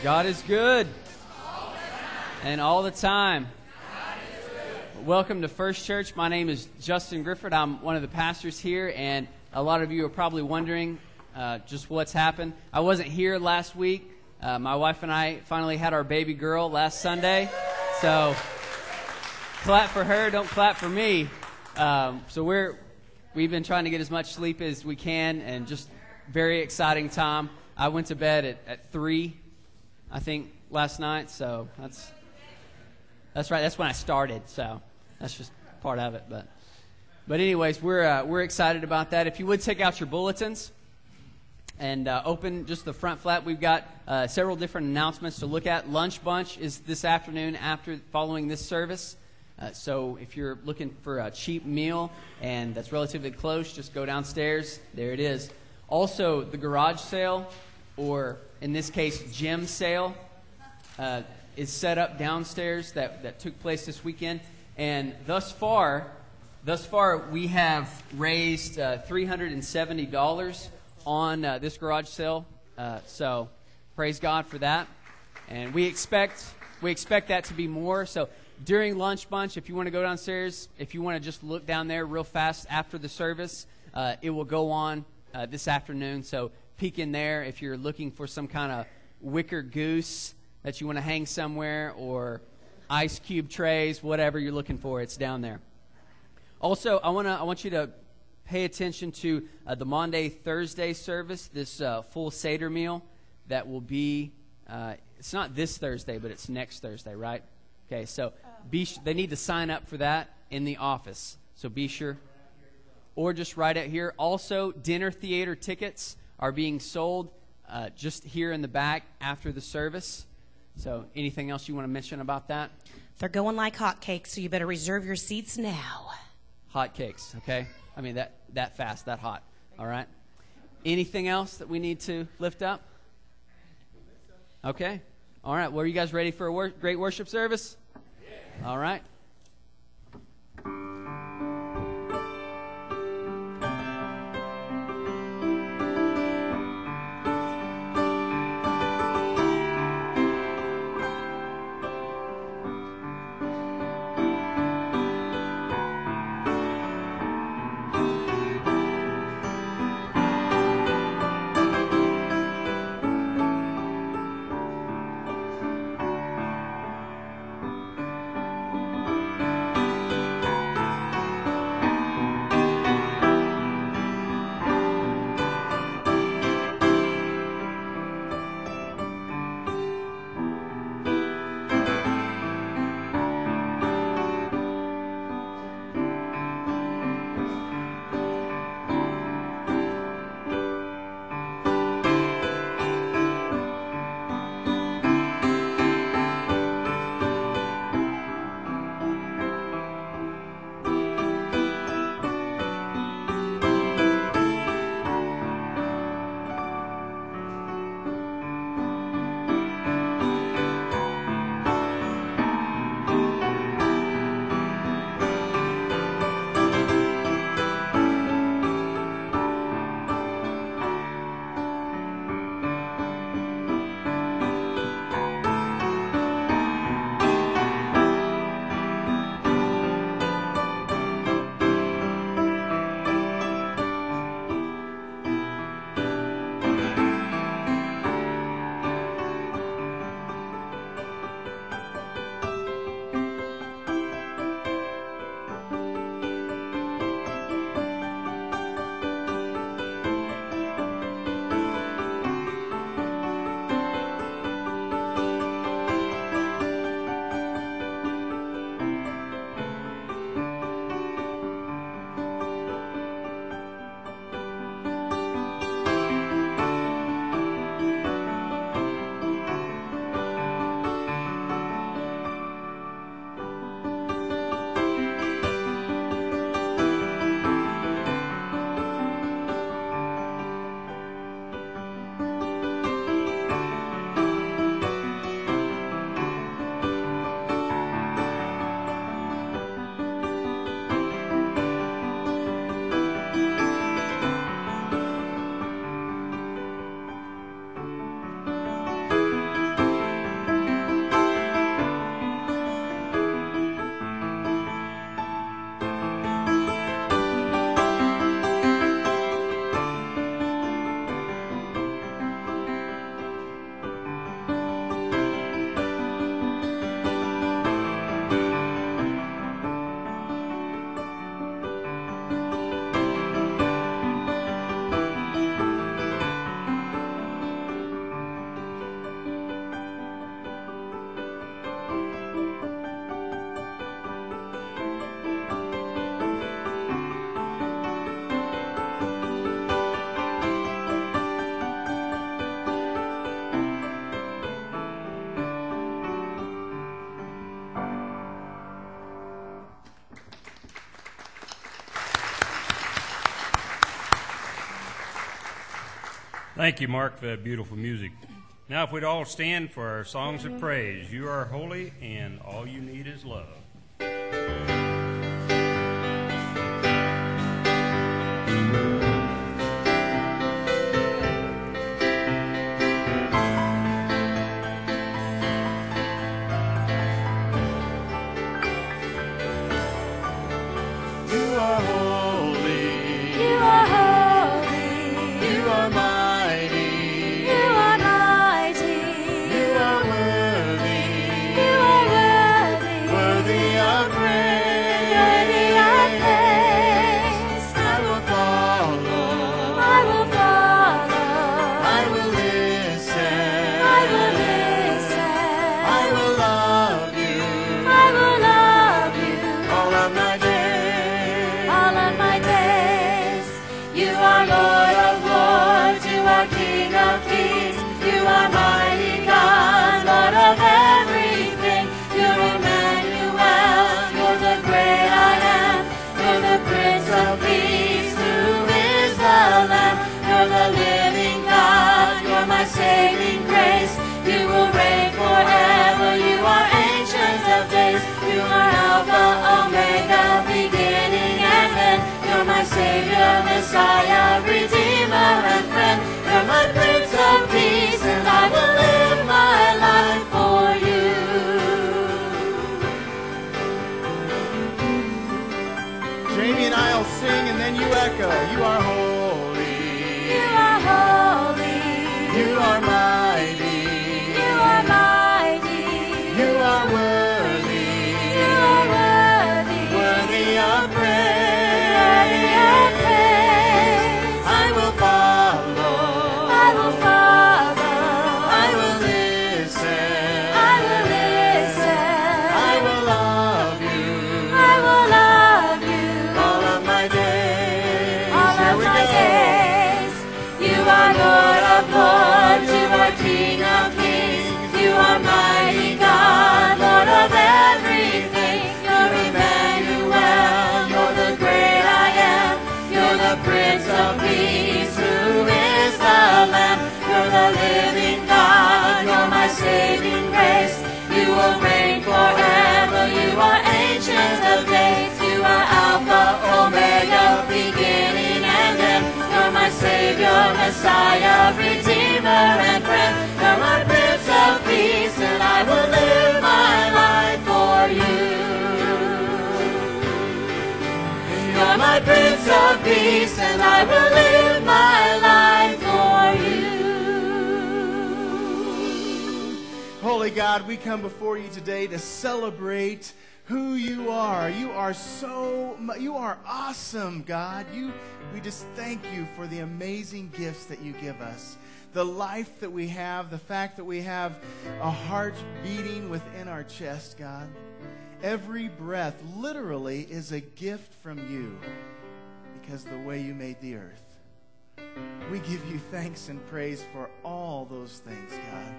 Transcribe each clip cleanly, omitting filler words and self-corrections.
God is good. And all the time. Welcome to First Church. My name is Justin Grifford. I'm one of the pastors here, and a lot of you are probably wondering just what's happened. I wasn't here last week. My wife and I finally had our baby girl last Sunday. So clap for her, don't clap for me. So we've been trying to get as much sleep as we can, and just very exciting time. I went to bed at 3, I think, last night. So that's right. That's when I started. So that's just part of it. But anyways, we're excited about that. If you would take out your bulletins and open just the front flap, we've got several different announcements to look at. Lunch Bunch is this afternoon following this service. So if you're looking for a cheap meal and that's relatively close, just go downstairs. There it is. Also, the garage sale, or in this case, gym sale, is set up downstairs that took place this weekend. And thus far, we have raised $370 on this garage sale. So praise God for that. And we expect that to be more. So during Lunch Bunch, if you want to go downstairs, if you want to just look down there real fast after the service, it will go on this afternoon. So peek in there if you're looking for some kind of wicker goose that you want to hang somewhere, or ice cube trays, whatever you're looking for, it's down there. Also, I want you to pay attention to the Maundy Thursday service, this full Seder meal that will be, it's not this Thursday, but it's next Thursday, right? Okay, so they need to sign up for that in the office, so be sure. Or just write it here. Also, dinner theater tickets are being sold just here in the back after the service. So anything else you want to mention about that? They're going like hotcakes, so you better reserve your seats now. Hotcakes, okay? I mean, that fast, that hot. All right. Anything else that we need to lift up? Okay. All right. Well, are you guys ready for a great worship service? All right. Thank you, Mark, for that beautiful music. Now, if we'd all stand for our songs of praise. You are holy, and all you need is love. Messiah, Redeemer and friend, you're my Prince of Peace, and I will live my life for you. Jamie and I'll sing, and then you echo. You are holy. You are holy. You are mighty. You are mighty. You are worthy. You are worthy. Worthy of praise. Messiah, Redeemer and friend, you're my Prince of Peace, and I will live my life for you. You're my Prince of Peace, and I will live my life for you. Holy God, we come before you today to celebrate who you are. You are awesome, God. We just thank you for the amazing gifts that you give us. The life that we have, the fact that we have a heart beating within our chest, God. Every breath literally is a gift from you because of the way you made the earth. We give you thanks and praise for all those things, God.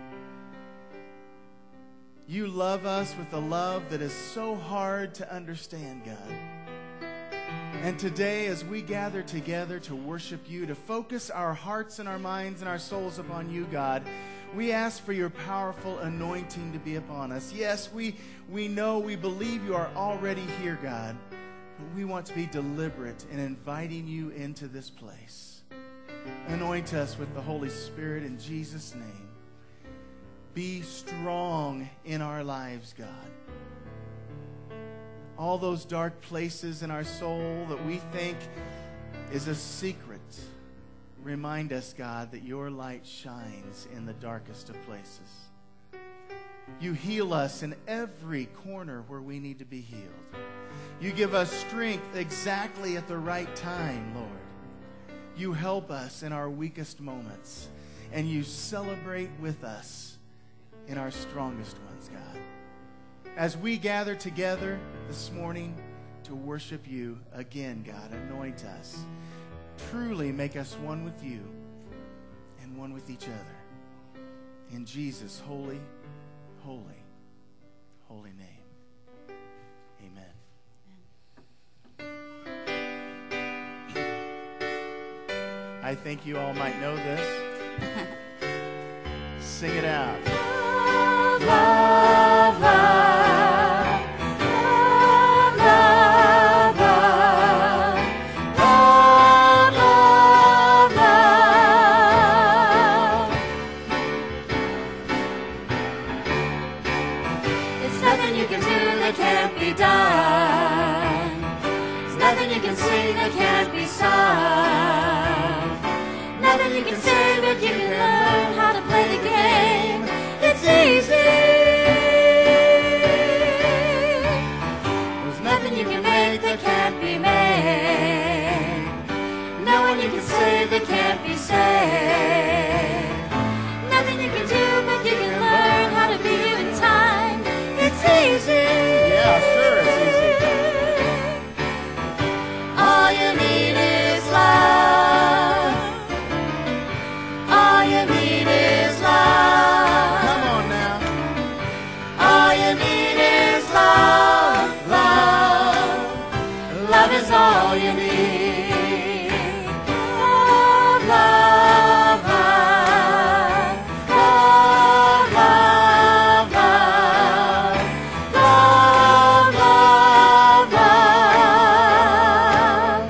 You love us with a love that is so hard to understand, God. And today, as we gather together to worship you, to focus our hearts and our minds and our souls upon you, God, we ask for your powerful anointing to be upon us. Yes, we know, we believe you are already here, God, but we want to be deliberate in inviting you into this place. Anoint us with the Holy Spirit in Jesus' name. Be strong in our lives, God. All those dark places in our soul that we think is a secret, remind us, God, that your light shines in the darkest of places. You heal us in every corner where we need to be healed. You give us strength exactly at the right time, Lord. You help us in our weakest moments, and you celebrate with us in our strongest ones, God. As we gather together this morning to worship you again, God, anoint us. Truly make us one with you and one with each other. In Jesus' holy, holy, holy name. Amen. I think you all might know this. Sing it out. Love, love, love. Love, love, love. Love, love, love. It's nothing you can do that can't be done. It's nothing you can sing that can't be sung. Nothing you can say, but you can learn how to play the game. It's easy. There's nothing you can make that can't be made. No one you can say that can't be said. Nothing you can do, but you can learn how to be you in time. It's easy. Yeah, sure, it's easy. All you need is love. All you need is love. Come on now. All you need is love. Love. Love is all you need. Love, love, love. Love, love, love. Love, love, love.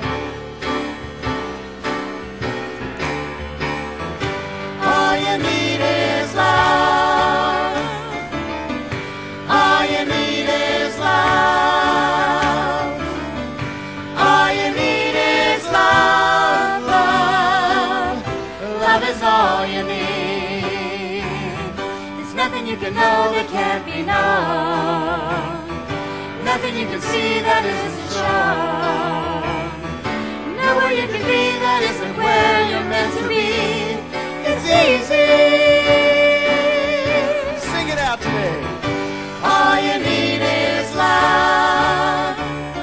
All you need is love. All you need is love. All you need is love. Love. Love is all you need. There's nothing you can know that can't be known. Nothing you can see that isn't shown. Nowhere you can be that isn't where you're meant to be. It's easy. Sing it out today. All you need is love.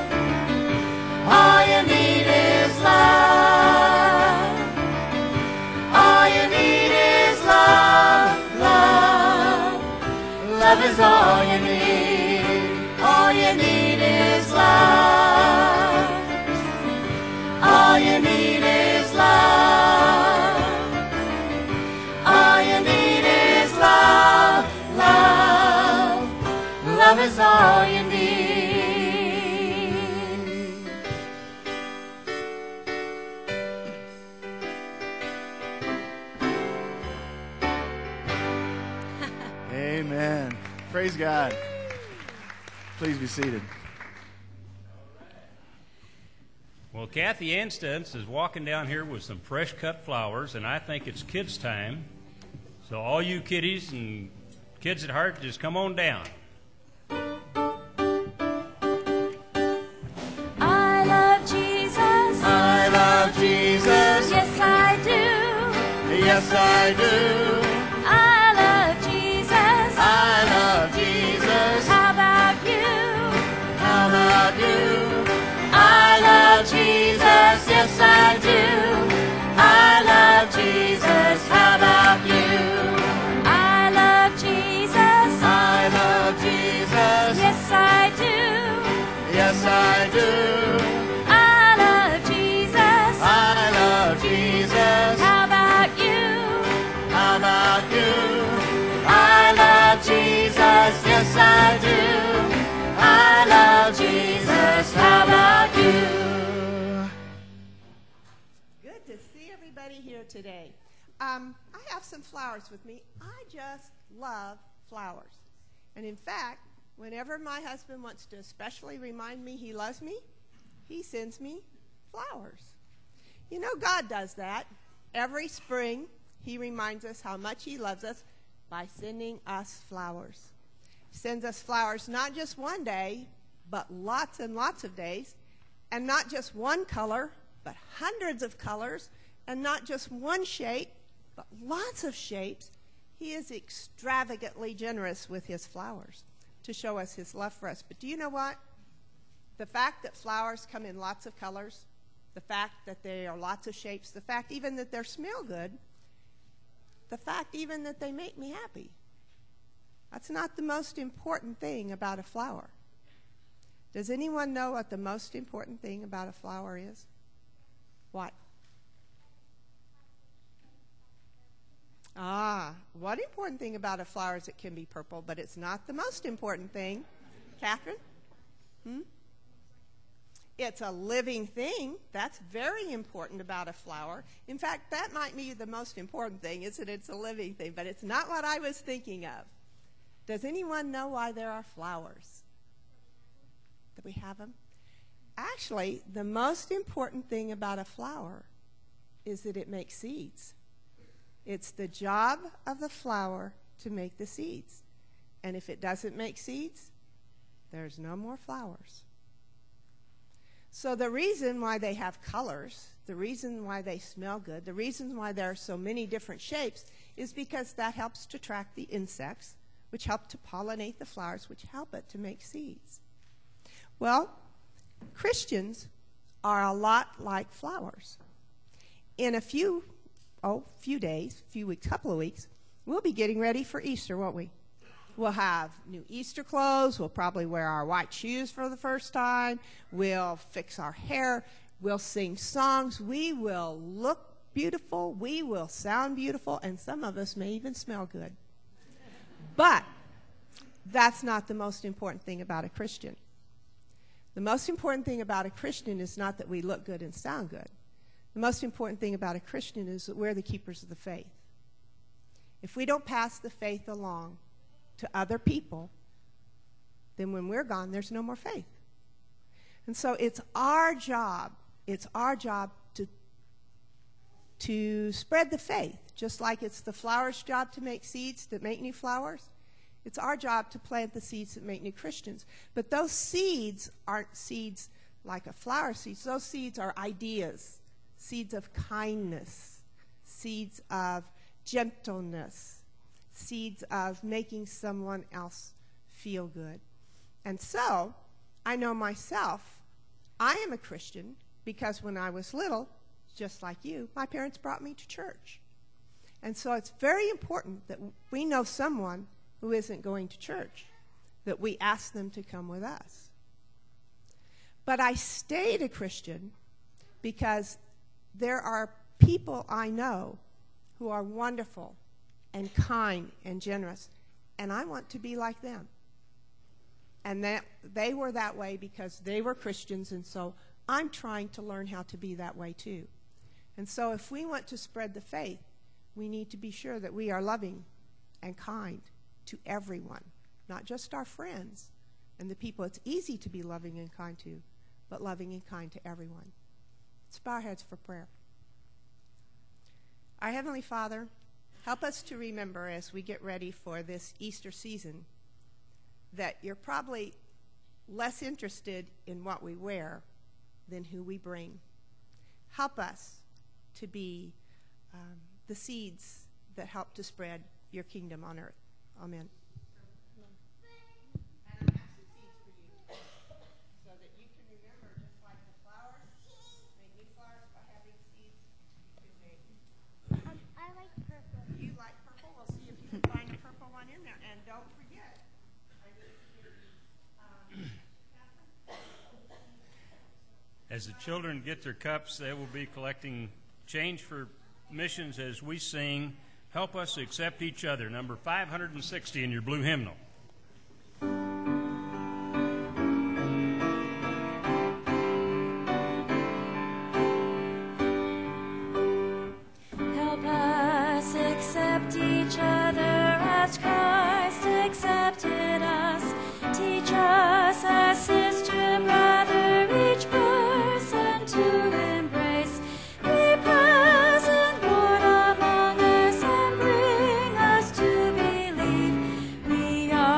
All you need is love. All you need is love. Love. Love is all you need. All you need is love. All you need is love. All you need is love. Love. Love is all you need. Amen. Praise God. Please be seated. Well, Kathy Anstutz is walking down here with some fresh cut flowers, and I think it's kids' time. So all you kiddies and kids at heart, just come on down. I love Jesus. I love Jesus. Yes, I do. Yes, I do. I love Jesus. I love Jesus. How about you? How about you? I love Jesus. Yes, I do. I love Jesus. How about you? I love Jesus. I love Jesus. Yes, I do. Yes, I do. I love Jesus. I love Jesus. How about you? How about you? I love Jesus. Yes, I do. I love Jesus. How about you? Good to see everybody here today. I have some flowers with me. I just love flowers. And in fact, whenever my husband wants to especially remind me he loves me, he sends me flowers. You know, God does that. Every spring, he reminds us how much he loves us by sending us flowers. He sends us flowers not just one day, but lots and lots of days. And not just one color, but hundreds of colors. And not just one shape, but lots of shapes. He is extravagantly generous with his flowers to show us his love for us. But do you know what? The fact that flowers come in lots of colors, the fact that they are lots of shapes, the fact even that they smell good, the fact even that they make me happy. That's not the most important thing about a flower. Does anyone know what the most important thing about a flower is? What? One important thing about a flower is it can be purple, but it's not the most important thing. Catherine? It's a living thing. That's very important about a flower. In fact, that might be the most important thing, is that it's a living thing, but it's not what I was thinking of. Does anyone know why there are flowers? Do we have them? Actually, the most important thing about a flower is that it makes seeds. It's the job of the flower to make the seeds. And if it doesn't make seeds, there's no more flowers. So the reason why they have colors, the reason why they smell good, the reason why there are so many different shapes is because that helps to attract the insects, which help to pollinate the flowers, which help it to make seeds. Well, Christians are a lot like flowers. In a few days, couple of weeks, we'll be getting ready for Easter, won't we? We'll have new Easter clothes. We'll probably wear our white shoes for the first time. We'll fix our hair. We'll sing songs. We will look beautiful. We will sound beautiful. And some of us may even smell good. But that's not the most important thing about a Christian. The most important thing about a Christian is not that we look good and sound good. The most important thing about a Christian is that we're the keepers of the faith. If we don't pass the faith along to other people, then when we're gone, there's no more faith. And so it's our job to spread the faith, just like it's the flower's job to make seeds, that make new flowers. It's our job to plant the seeds that make new Christians. But those seeds aren't seeds like a flower seed. Those seeds are ideas, seeds of kindness, seeds of gentleness, seeds of making someone else feel good. And so, I know myself, I am a Christian because when I was little, just like you, my parents brought me to church. And so it's very important that we know someone who isn't going to church, that we ask them to come with us. But I stayed a Christian because there are people I know who are wonderful and kind and generous, and I want to be like them. And that they were that way because they were Christians, and so I'm trying to learn how to be that way too. And so if we want to spread the faith, we need to be sure that we are loving and kind to everyone, not just our friends and the people it's easy to be loving and kind to, but loving and kind to everyone. Let's bow our heads for prayer. Our Heavenly Father, help us to remember as we get ready for this Easter season that you're probably less interested in what we wear than who we bring. Help us to be the seeds that help to spread your kingdom on earth. Amen. And I have some seeds for you so that you can remember, just like the flowers, make new flowers by having seeds you can make. I like purple. You like purple? We'll see if you can find a purple one in there. And don't forget, I need to give you, As the children get their cups, they will be collecting change for missions as we sing, "Help Us Accept Each Other," number 560 in your blue hymnal. Help us accept each other as Christ accepted us. Teach us as sister, brother, each person to embrace. Be present, Lord, among us, and bring us to believe we are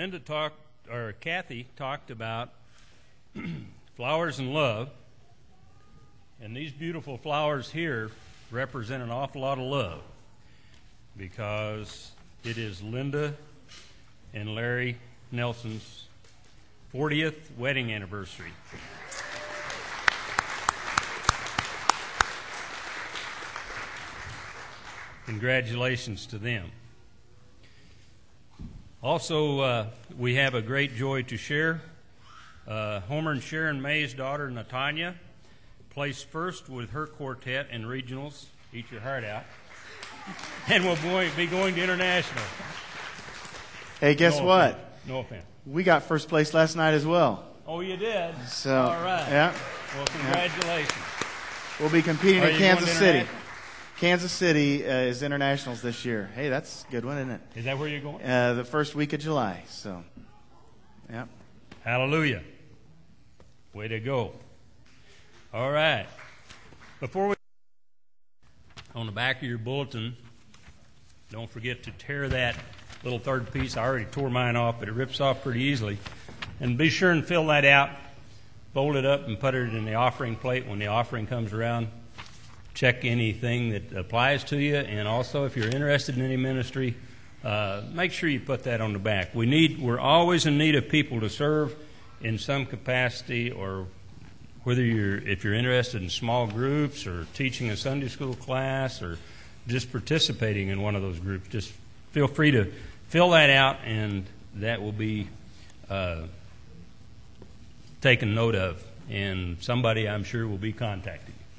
Kathy talked about flowers and love, and these beautiful flowers here represent an awful lot of love because it is Linda and Larry Nelson's 40th wedding anniversary. Congratulations to them. Also, we have a great joy to share. Homer and Sharon May's daughter, Natanya, placed first with her quartet in regionals. Eat your heart out. And we'll be going to international. Hey, guess No what? offense. No offense. We got first place last night as well. Oh, you did? So, all right. Yeah. Well, congratulations. We'll be competing Are in you Kansas going to City. international? Kansas City is internationals this year. Hey, that's a good one, isn't it? Is that where you're going? The first week of July. So, yeah. Hallelujah. Way to go. All right. Before we, on the back of your bulletin, don't forget to tear that little third piece. I already tore mine off, but it rips off pretty easily. And be sure and fill that out, fold it up, and put it in the offering plate when the offering comes around. Check anything that applies to you, and also if you're interested in any ministry, make sure you put that on the back. We're always in need of people to serve in some capacity, or if you're interested in small groups or teaching a Sunday school class or just participating in one of those groups, just feel free to fill that out, and that will be taken note of, and somebody I'm sure will be contacting you.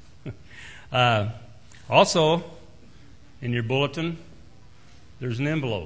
Also, in your bulletin, there's an envelope.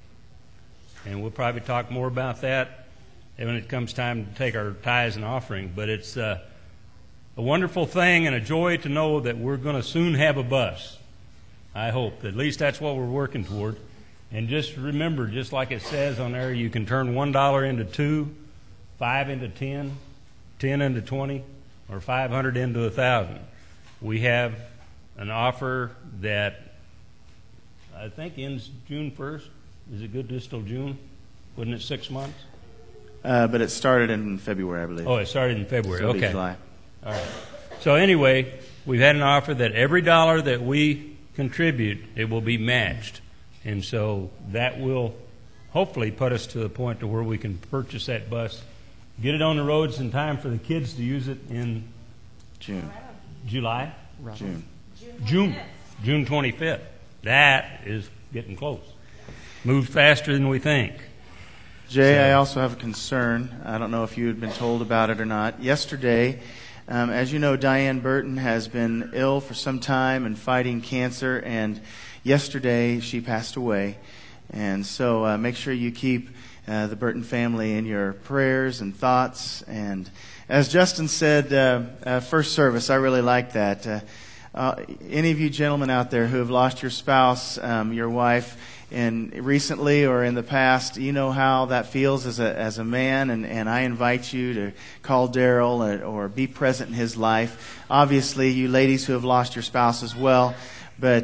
And we'll probably talk more about that when it comes time to take our tithes and offering. But it's a wonderful thing and a joy to know that we're going to soon have a bus. I hope. At least that's what we're working toward. And just remember, just like it says on there, you can turn $1 into 2, 5 into 10, 10 into 20, or 500 into 1,000. We have an offer that I think ends June 1st. Is it good just till June? Wasn't it 6 months? But it started in February, I believe. Oh, it started in February. So it'll be Okay. July. All right. So anyway, we've had an offer that every dollar that we contribute, it will be matched. And so that will hopefully put us to the point to where we can purchase that bus, get it on the roads in time for the kids to use it in June. July? June. June 25th. That is getting close. Moved faster than we think. Jay, I also have a concern. I don't know if you had been told about it or not. Yesterday, as you know, Diane Burton has been ill for some time and fighting cancer, and yesterday she passed away. And so make sure you keep the Burton family in your prayers and thoughts. And as Justin said, first service, I really like that. Any of you gentlemen out there who have lost your spouse, your wife, recently or in the past, you know how that feels as a man, and I invite you to call Daryl or be present in his life. Obviously, you ladies who have lost your spouse as well, but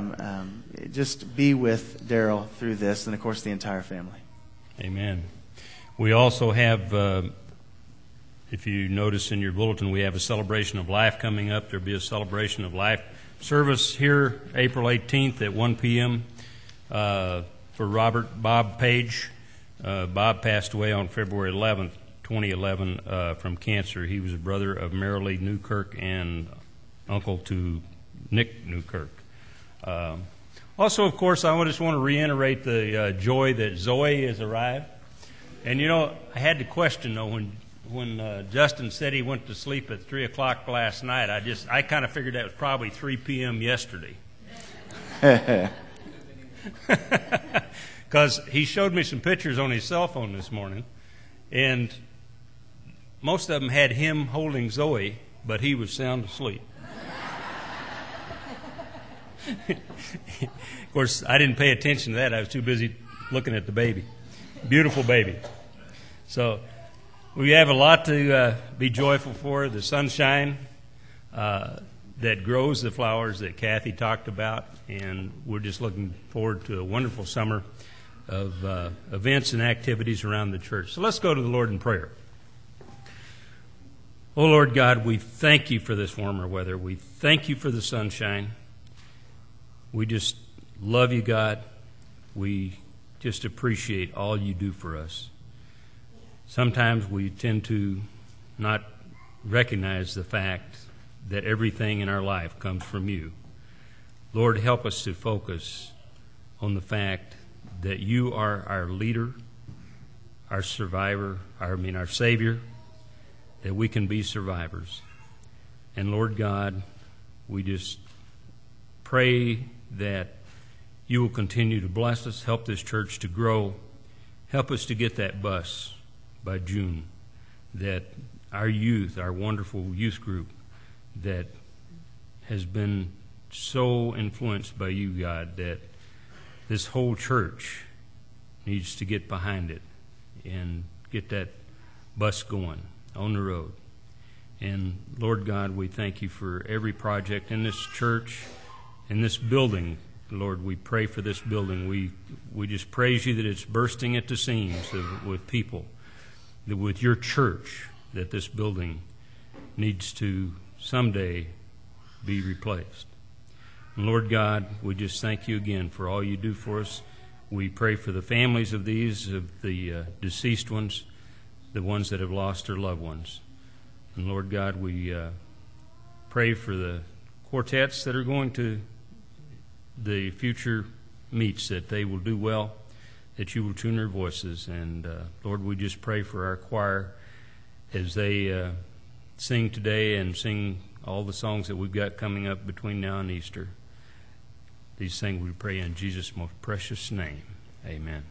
just be with Daryl through this, and of course the entire family. Amen. We also have, if you notice in your bulletin, we have a celebration of life coming up. There'll be a celebration of life service here April 18th at 1 p.m. For Robert Bob Page. Bob passed away on February 11th, 2011, from cancer. He was a brother of Marilee Newkirk and uncle to Nick Newkirk. Also, of course, I just want to reiterate the joy that Zoe has arrived. And, you know, I had to question, though, when Justin said he went to sleep at 3 o'clock last night, I kind of figured that was probably 3 p.m. yesterday. Because he showed me some pictures on his cell phone this morning, and most of them had him holding Zoe, but he was sound asleep. Of course, I didn't pay attention to that. I was too busy looking at the baby. Beautiful baby. So we have a lot to be joyful for. The sunshine that grows the flowers that Kathy talked about, and we're just looking forward to a wonderful summer. events and activities around the church. So let's go to the Lord in prayer. Oh, Lord God, we thank you for this warmer weather. We thank you for the sunshine. We just love you, God. We just appreciate all you do for us. Sometimes we tend to not recognize the fact that everything in our life comes from you. Lord, help us to focus on the fact that you are our leader, our survivor, our Savior, that we can be survivors. And Lord God, we just pray that you will continue to bless us, help this church to grow, help us to get that bus by June, that our youth, our wonderful youth group that has been so influenced by you, God, that this whole church needs to get behind it and get that bus going on the road. And Lord God, we thank you for every project in this church, in this building. Lord, we pray for this building. We just praise you that it's bursting at the seams with people, that with your church, that this building needs to someday be replaced. And Lord God, we just thank you again for all you do for us. We pray for the families of the deceased ones, the ones that have lost their loved ones. And Lord God, we pray for the quartets that are going to the future meets, that they will do well, that you will tune their voices. And Lord, we just pray for our choir as they sing today and sing all the songs that we've got coming up between now and Easter. These things we pray in Jesus' most precious name. Amen.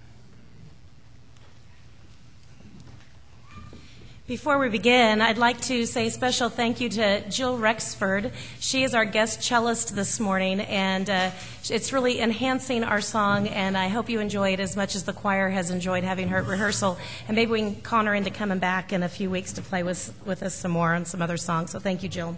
Before we begin, I'd like to say a special thank you to Jill Rexford. She is our guest cellist this morning, and it's really enhancing our song, and I hope you enjoy it as much as the choir has enjoyed having her at rehearsal. And maybe we can con her into coming back in a few weeks to play with us some more on some other songs. So thank you, Jill.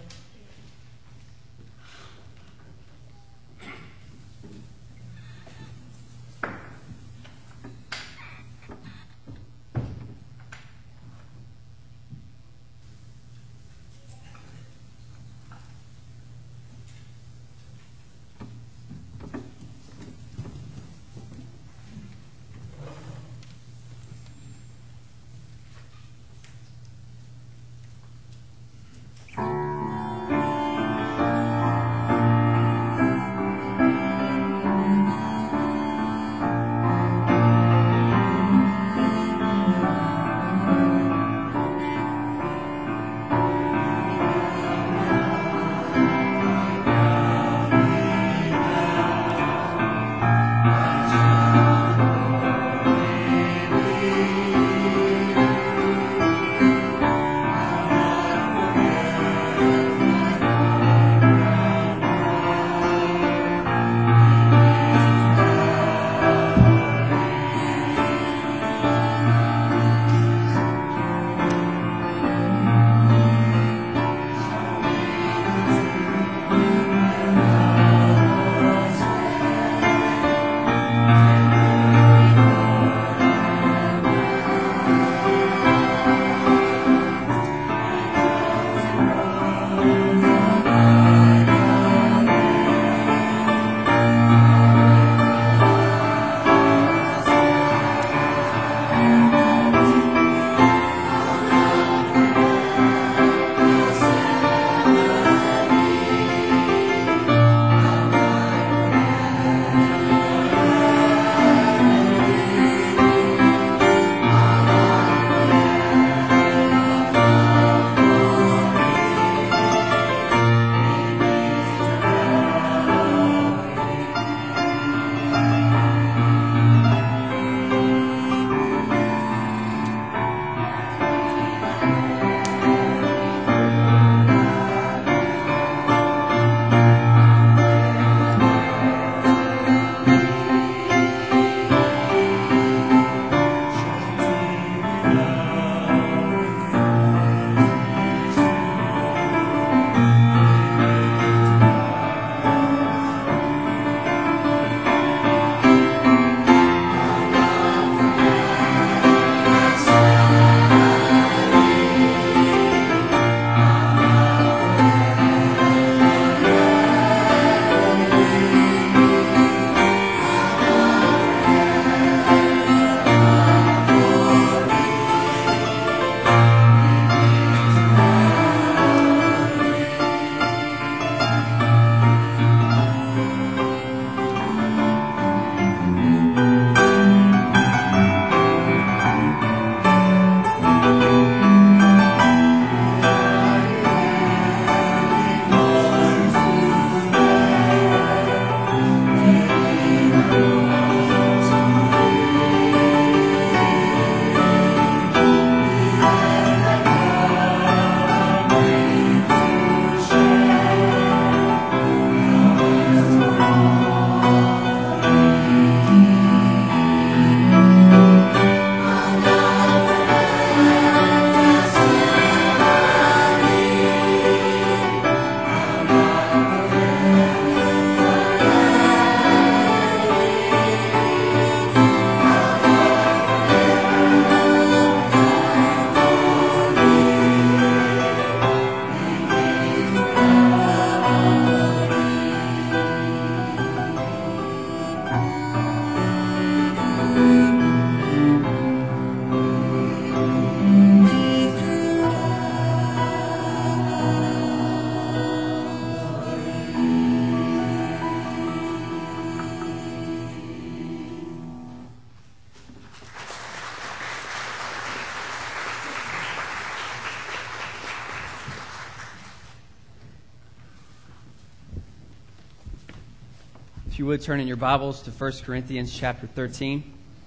If you would turn in your Bibles to 1 Corinthians chapter 13.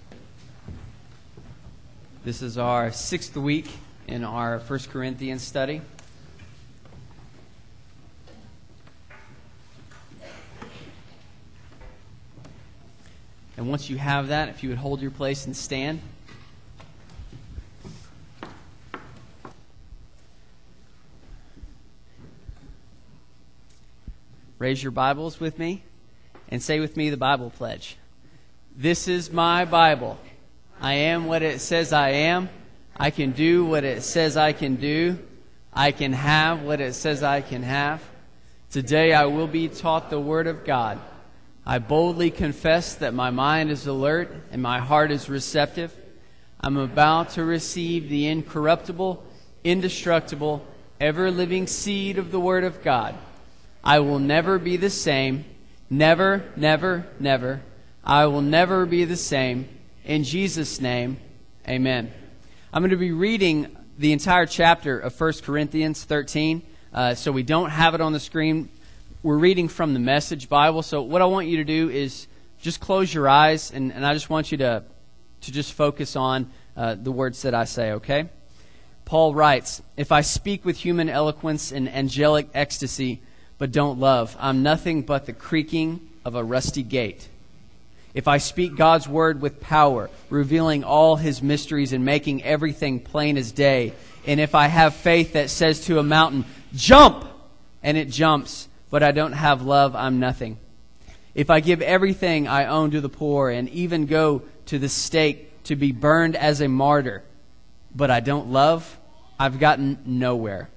This is our 6th week in our 1 Corinthians study. And once you have that, if you would hold your place and stand. Raise your Bibles with me and say with me the Bible pledge. This is my Bible. I am what it says I am. I can do what it says I can do. I can have what it says I can have. Today I will be taught the Word of God. I boldly confess that my mind is alert and my heart is receptive. I'm about to receive the incorruptible, indestructible, ever-living seed of the Word of God. I will never be the same. Never, never, never. I will never be the same. In Jesus' name, amen. I'm going to be reading the entire chapter of 1 Corinthians 13. So we don't have it on the screen. We're reading from the Message Bible. So what I want you to do is just close your eyes, and I just want you to just focus on the words that I say, okay? Paul writes, "If I speak with human eloquence and angelic ecstasy, but don't love, I'm nothing but the creaking of a rusty gate. If I speak God's word with power, revealing all His mysteries and making everything plain as day, and if I have faith that says to a mountain, 'Jump!' and it jumps, but I don't have love, I'm nothing. If I give everything I own to the poor and even go to the stake to be burned as a martyr, but I don't love, I've gotten nowhere.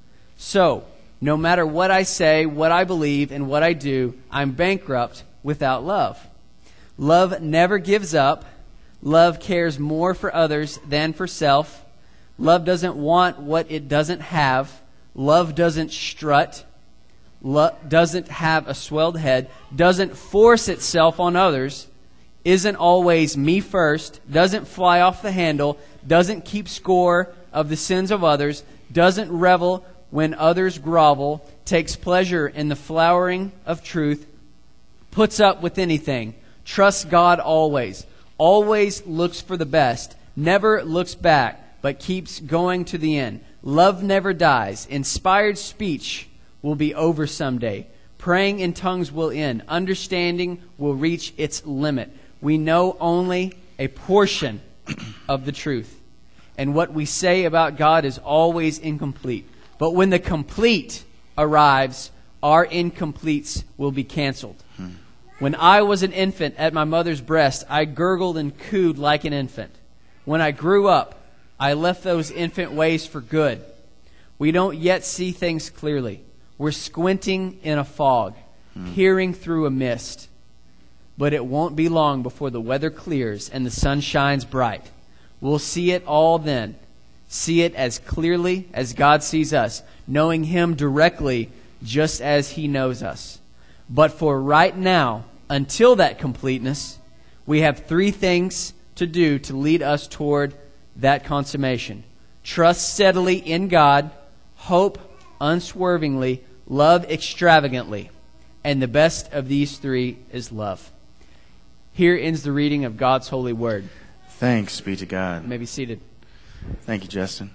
So, no matter what I say, what I believe, and what I do, I'm bankrupt without love. Love never gives up. Love cares more for others than for self. Love doesn't want what it doesn't have. Love doesn't strut. Love doesn't have a swelled head. Doesn't force itself on others. Isn't always me first. Doesn't fly off the handle. Doesn't keep score of the sins of others. Doesn't revel when others grovel, takes pleasure in the flowering of truth, puts up with anything, trusts God always, always looks for the best, never looks back, but keeps going to the end. Love never dies. Inspired speech will be over someday. Praying in tongues will end. Understanding will reach its limit. We know only a portion of the truth. And what we say about God is always incomplete. But when the complete arrives, our incompletes will be canceled. When I was an infant at my mother's breast, I gurgled and cooed like an infant. When I grew up, I left those infant ways for good. We don't yet see things clearly. We're squinting in a fog, peering through a mist. But it won't be long before the weather clears and the sun shines bright. We'll see it all then. See it as clearly as God sees us, knowing Him directly just as He knows us. But for right now, until that completeness, we have 3 things to do to lead us toward that consummation. Trust steadily in God, hope unswervingly, love extravagantly. And the best of these 3 is love." Here ends the reading of God's holy word. Thanks be to God. You may be seated. Thank you, Justin.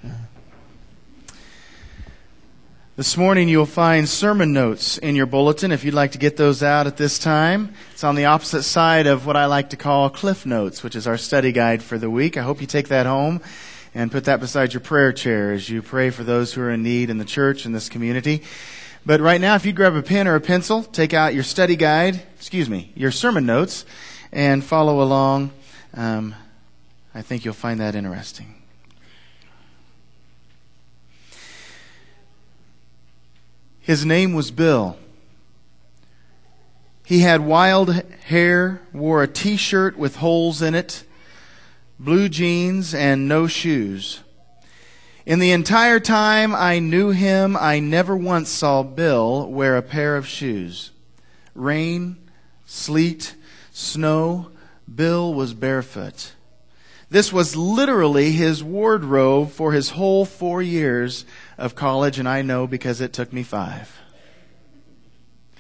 This morning you'll find sermon notes in your bulletin if you'd like to get those out at this time. It's on the opposite side of what I like to call Cliff Notes, which is our study guide for the week. I hope you take that home and put that beside your prayer chair as you pray for those who are in need in the church and this community. But right now, if you grab a pen or a pencil, take out your study guide, your sermon notes, and follow along. I think you'll find that interesting. His name was Bill. He had wild hair, wore a t-shirt with holes in it, blue jeans, and no shoes. In the entire time I knew him, I never once saw Bill wear a pair of shoes. Rain, sleet, snow, Bill was barefoot. This was literally his wardrobe for his whole 4 years of college, and I know because it took me 5.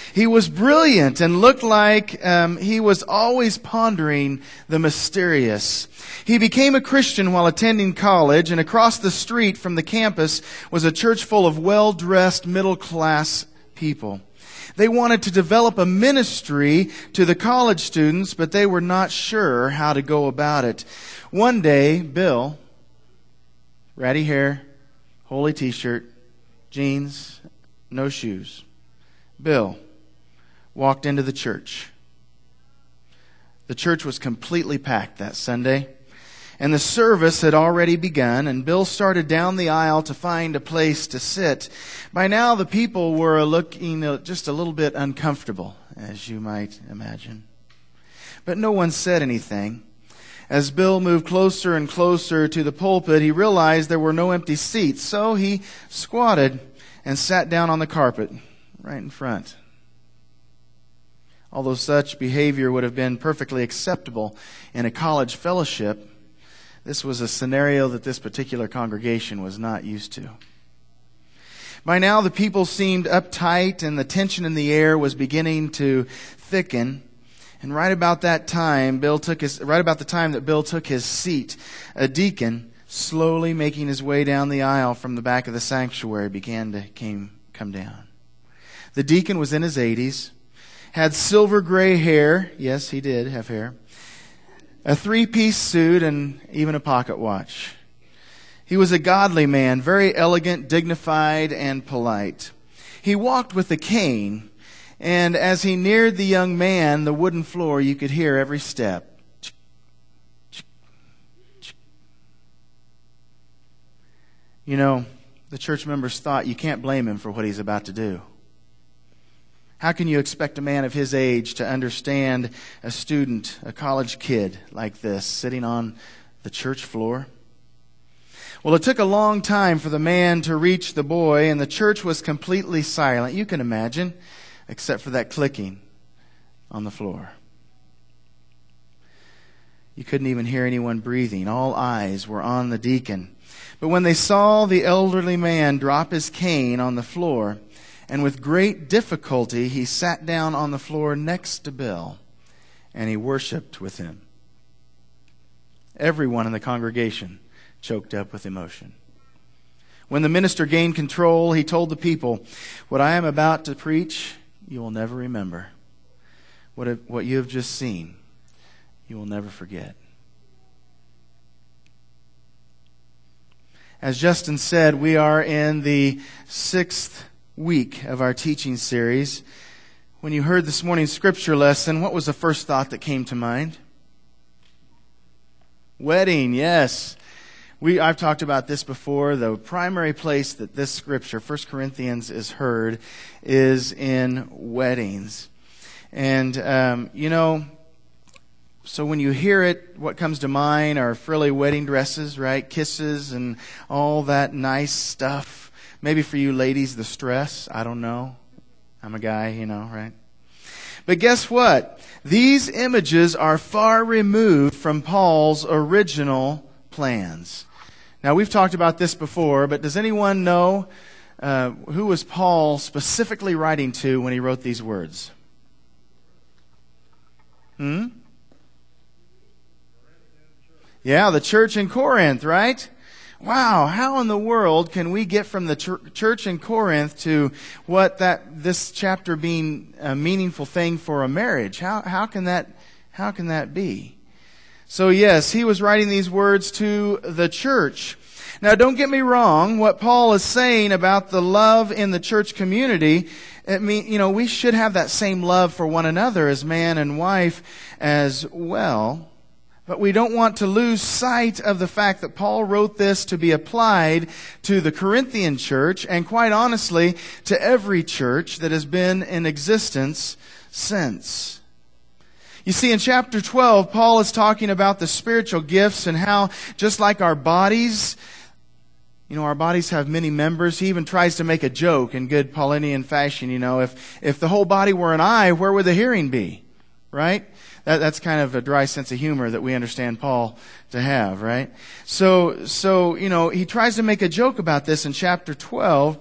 He was brilliant and looked like he was always pondering the mysterious. He became a Christian while attending college, and across the street from the campus was a church full of well-dressed, middle-class people. They wanted to develop a ministry to the college students, but they were not sure how to go about it. One day, Bill, ratty hair, holy t-shirt, jeans, no shoes. Bill walked into the church. The church was completely packed that Sunday, and the service had already begun, and Bill started down the aisle to find a place to sit. By now, the people were looking just a little bit uncomfortable, as you might imagine. But no one said anything. As Bill moved closer and closer to the pulpit, he realized there were no empty seats, so he squatted and sat down on the carpet right in front. Although such behavior would have been perfectly acceptable in a college fellowship, this was a scenario that this particular congregation was not used to. By now, the people seemed uptight, and the tension in the air was beginning to thicken. And right about the time that Bill took his seat, a deacon, slowly making his way down the aisle from the back of the sanctuary, began to come down. The deacon was in his 80s, had silver gray hair. Yes, he did have hair. A 3-piece suit and even a pocket watch. He was a godly man, very elegant, dignified, and polite. He walked with a cane, and as he neared the young man, the wooden floor, you could hear every step. You know, the church members thought you can't blame him for what he's about to do. How can you expect a man of his age to understand a student, a college kid like this, sitting on the church floor? Well, it took a long time for the man to reach the boy, and the church was completely silent. You can imagine, except for that clicking on the floor. You couldn't even hear anyone breathing. All eyes were on the deacon. But when they saw the elderly man drop his cane on the floor, and with great difficulty, he sat down on the floor next to Bill, and he worshiped with him. Everyone in the congregation choked up with emotion. When the minister gained control, he told the people, "What I am about to preach, you will never remember. What you have just seen, you will never forget." As Justin said, we are in the 6th week of our teaching series. When you heard this morning's scripture lesson, what was the first thought that came to mind? Wedding, yes. I've talked about this before. The primary place that this scripture, 1 Corinthians, is heard is in weddings. And, so when you hear it, what comes to mind are frilly wedding dresses, right? Kisses and all that nice stuff. Maybe for you ladies, the stress. I don't know. I'm a guy, right? But guess what? These images are far removed from Paul's original plans. Now, we've talked about this before, but does anyone know who was Paul specifically writing to when he wrote these words? Yeah, the church in Corinth, right? Wow, how in the world can we get from the church in Corinth to this chapter being a meaningful thing for a marriage? How can that be? So yes, he was writing these words to the church. Now, don't get me wrong. What Paul is saying about the love in the church community, we should have that same love for one another as man and wife as well. But we don't want to lose sight of the fact that Paul wrote this to be applied to the Corinthian church, and quite honestly, to every church that has been in existence since. You see, in chapter 12, Paul is talking about the spiritual gifts and how, just like our bodies, our bodies have many members. He even tries to make a joke in good Paulinian fashion. If the whole body were an eye, where would the hearing be? Right? That's kind of a dry sense of humor that we understand Paul to have, right? So he tries to make a joke about this in chapter 12.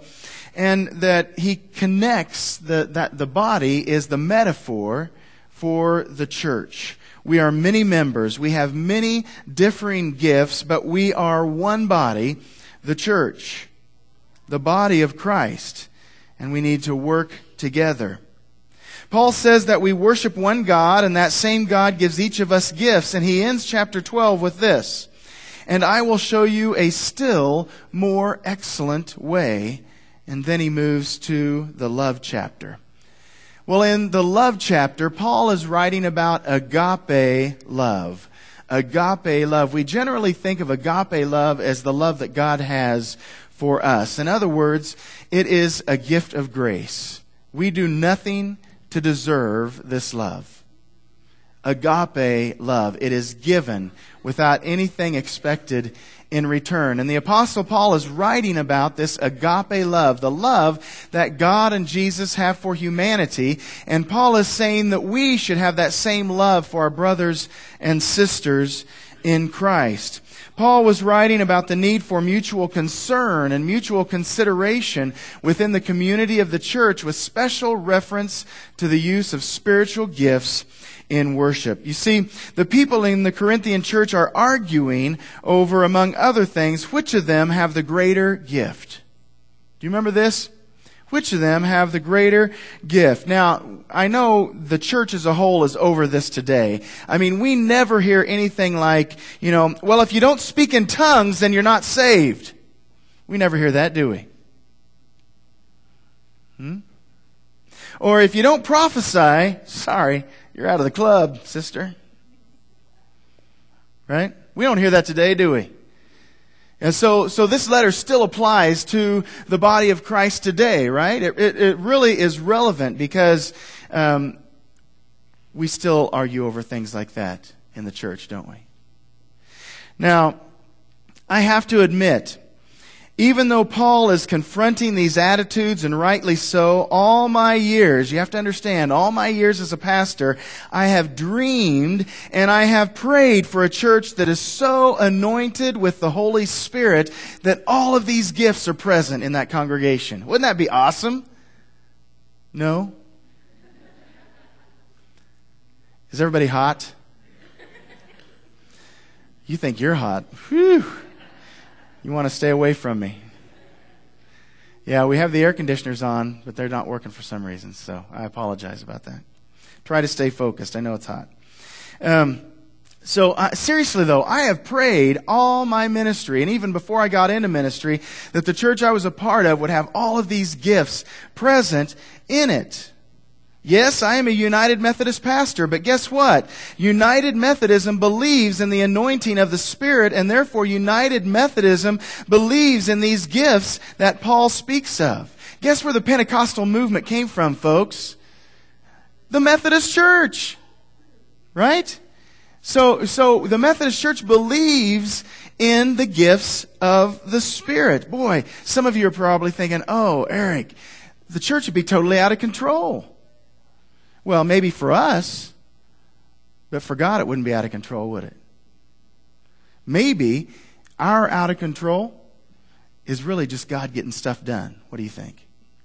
and that he connects that the body is the metaphor for the church. We are many members. We have many differing gifts, but we are one body, the church, the body of Christ, and we need to work together. Paul says that we worship one God, and that same God gives each of us gifts, and he ends chapter 12 with this: "And I will show you a still more excellent way." And then he moves to the love chapter. Well, in the love chapter, Paul is writing about agape love. Agape love. We generally think of agape love as the love that God has for us. In other words, it is a gift of grace. We do nothing to deserve this love. Agape love. It is given without anything expected in return. And the Apostle Paul is writing about this agape love, the love that God and Jesus have for humanity. And Paul is saying that we should have that same love for our brothers and sisters in Christ. Paul was writing about the need for mutual concern and mutual consideration within the community of the church, with special reference to the use of spiritual gifts in worship. You see, the people in the Corinthian church are arguing over, among other things, which of them have the greater gift. Do you remember this? Which of them have the greater gift? Now, I know the church as a whole is over this today. I mean, we never hear anything like, well, if you don't speak in tongues, then you're not saved. We never hear that, do we? Or if you don't prophesy, sorry, you're out of the club, sister. Right? We don't hear that today, do we? And so this letter still applies to the body of Christ today, right? It really is relevant because we still argue over things like that in the church, don't we? Now, I have to admit, even though Paul is confronting these attitudes, and rightly so, all my years, you have to understand, all my years as a pastor, I have dreamed and I have prayed for a church that is so anointed with the Holy Spirit that all of these gifts are present in that congregation. Wouldn't that be awesome? No? Is everybody hot? You think you're hot. Whew. You want to stay away from me. Yeah, we have the air conditioners on, but they're not working for some reason, so I apologize about that. Try to stay focused. I know it's hot. Seriously though, I have prayed all my ministry, and even before I got into ministry, that the church I was a part of would have all of these gifts present in it. Yes, I am a United Methodist pastor, but guess what? United Methodism believes in the anointing of the Spirit, and therefore United Methodism believes in these gifts that Paul speaks of. Guess where the Pentecostal movement came from, folks? The Methodist Church. Right? So the Methodist Church believes in the gifts of the Spirit. Boy, some of you are probably thinking, oh, Eric, the church would be totally out of control. Well, maybe for us, but for God it wouldn't be out of control, would it? Maybe our out of control is really just God getting stuff done. What do you think?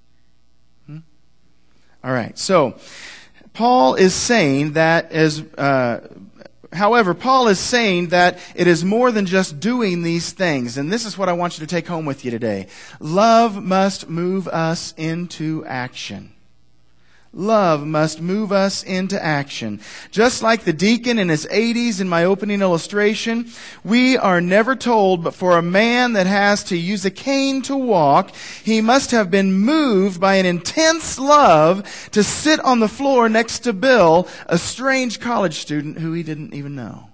All right, so Paul is saying that however, Paul is saying that it is more than just doing these things. And this is what I want you to take home with you today. Love must move us into action. Love must move us into action. Just like the deacon in his 80s in my opening illustration, we are never told, but for a man that has to use a cane to walk, he must have been moved by an intense love to sit on the floor next to Bill, a strange college student who he didn't even know.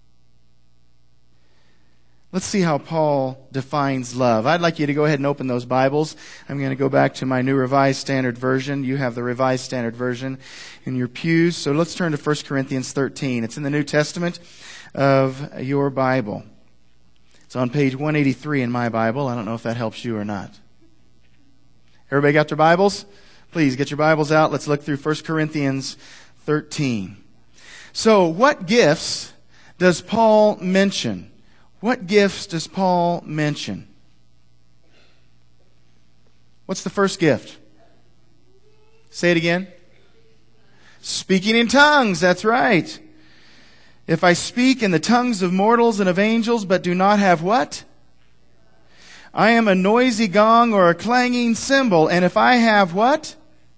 Let's see how Paul defines love. I'd like you to go ahead and open those Bibles. I'm going to go back to my New Revised Standard Version. You have the Revised Standard Version in your pews. So let's turn to 1 Corinthians 13. It's in the New Testament of your Bible. It's on page 183 in my Bible. I don't know if that helps you or not. Everybody got their Bibles? Please get your Bibles out. Let's look through 1 Corinthians 13. So what gifts does Paul mention? What gifts does Paul mention? What's the first gift? Say it again. Speaking in tongues, that's right. If I speak in the tongues of mortals and of angels, but do not have what? I am a noisy gong or a clanging cymbal. And if I have what?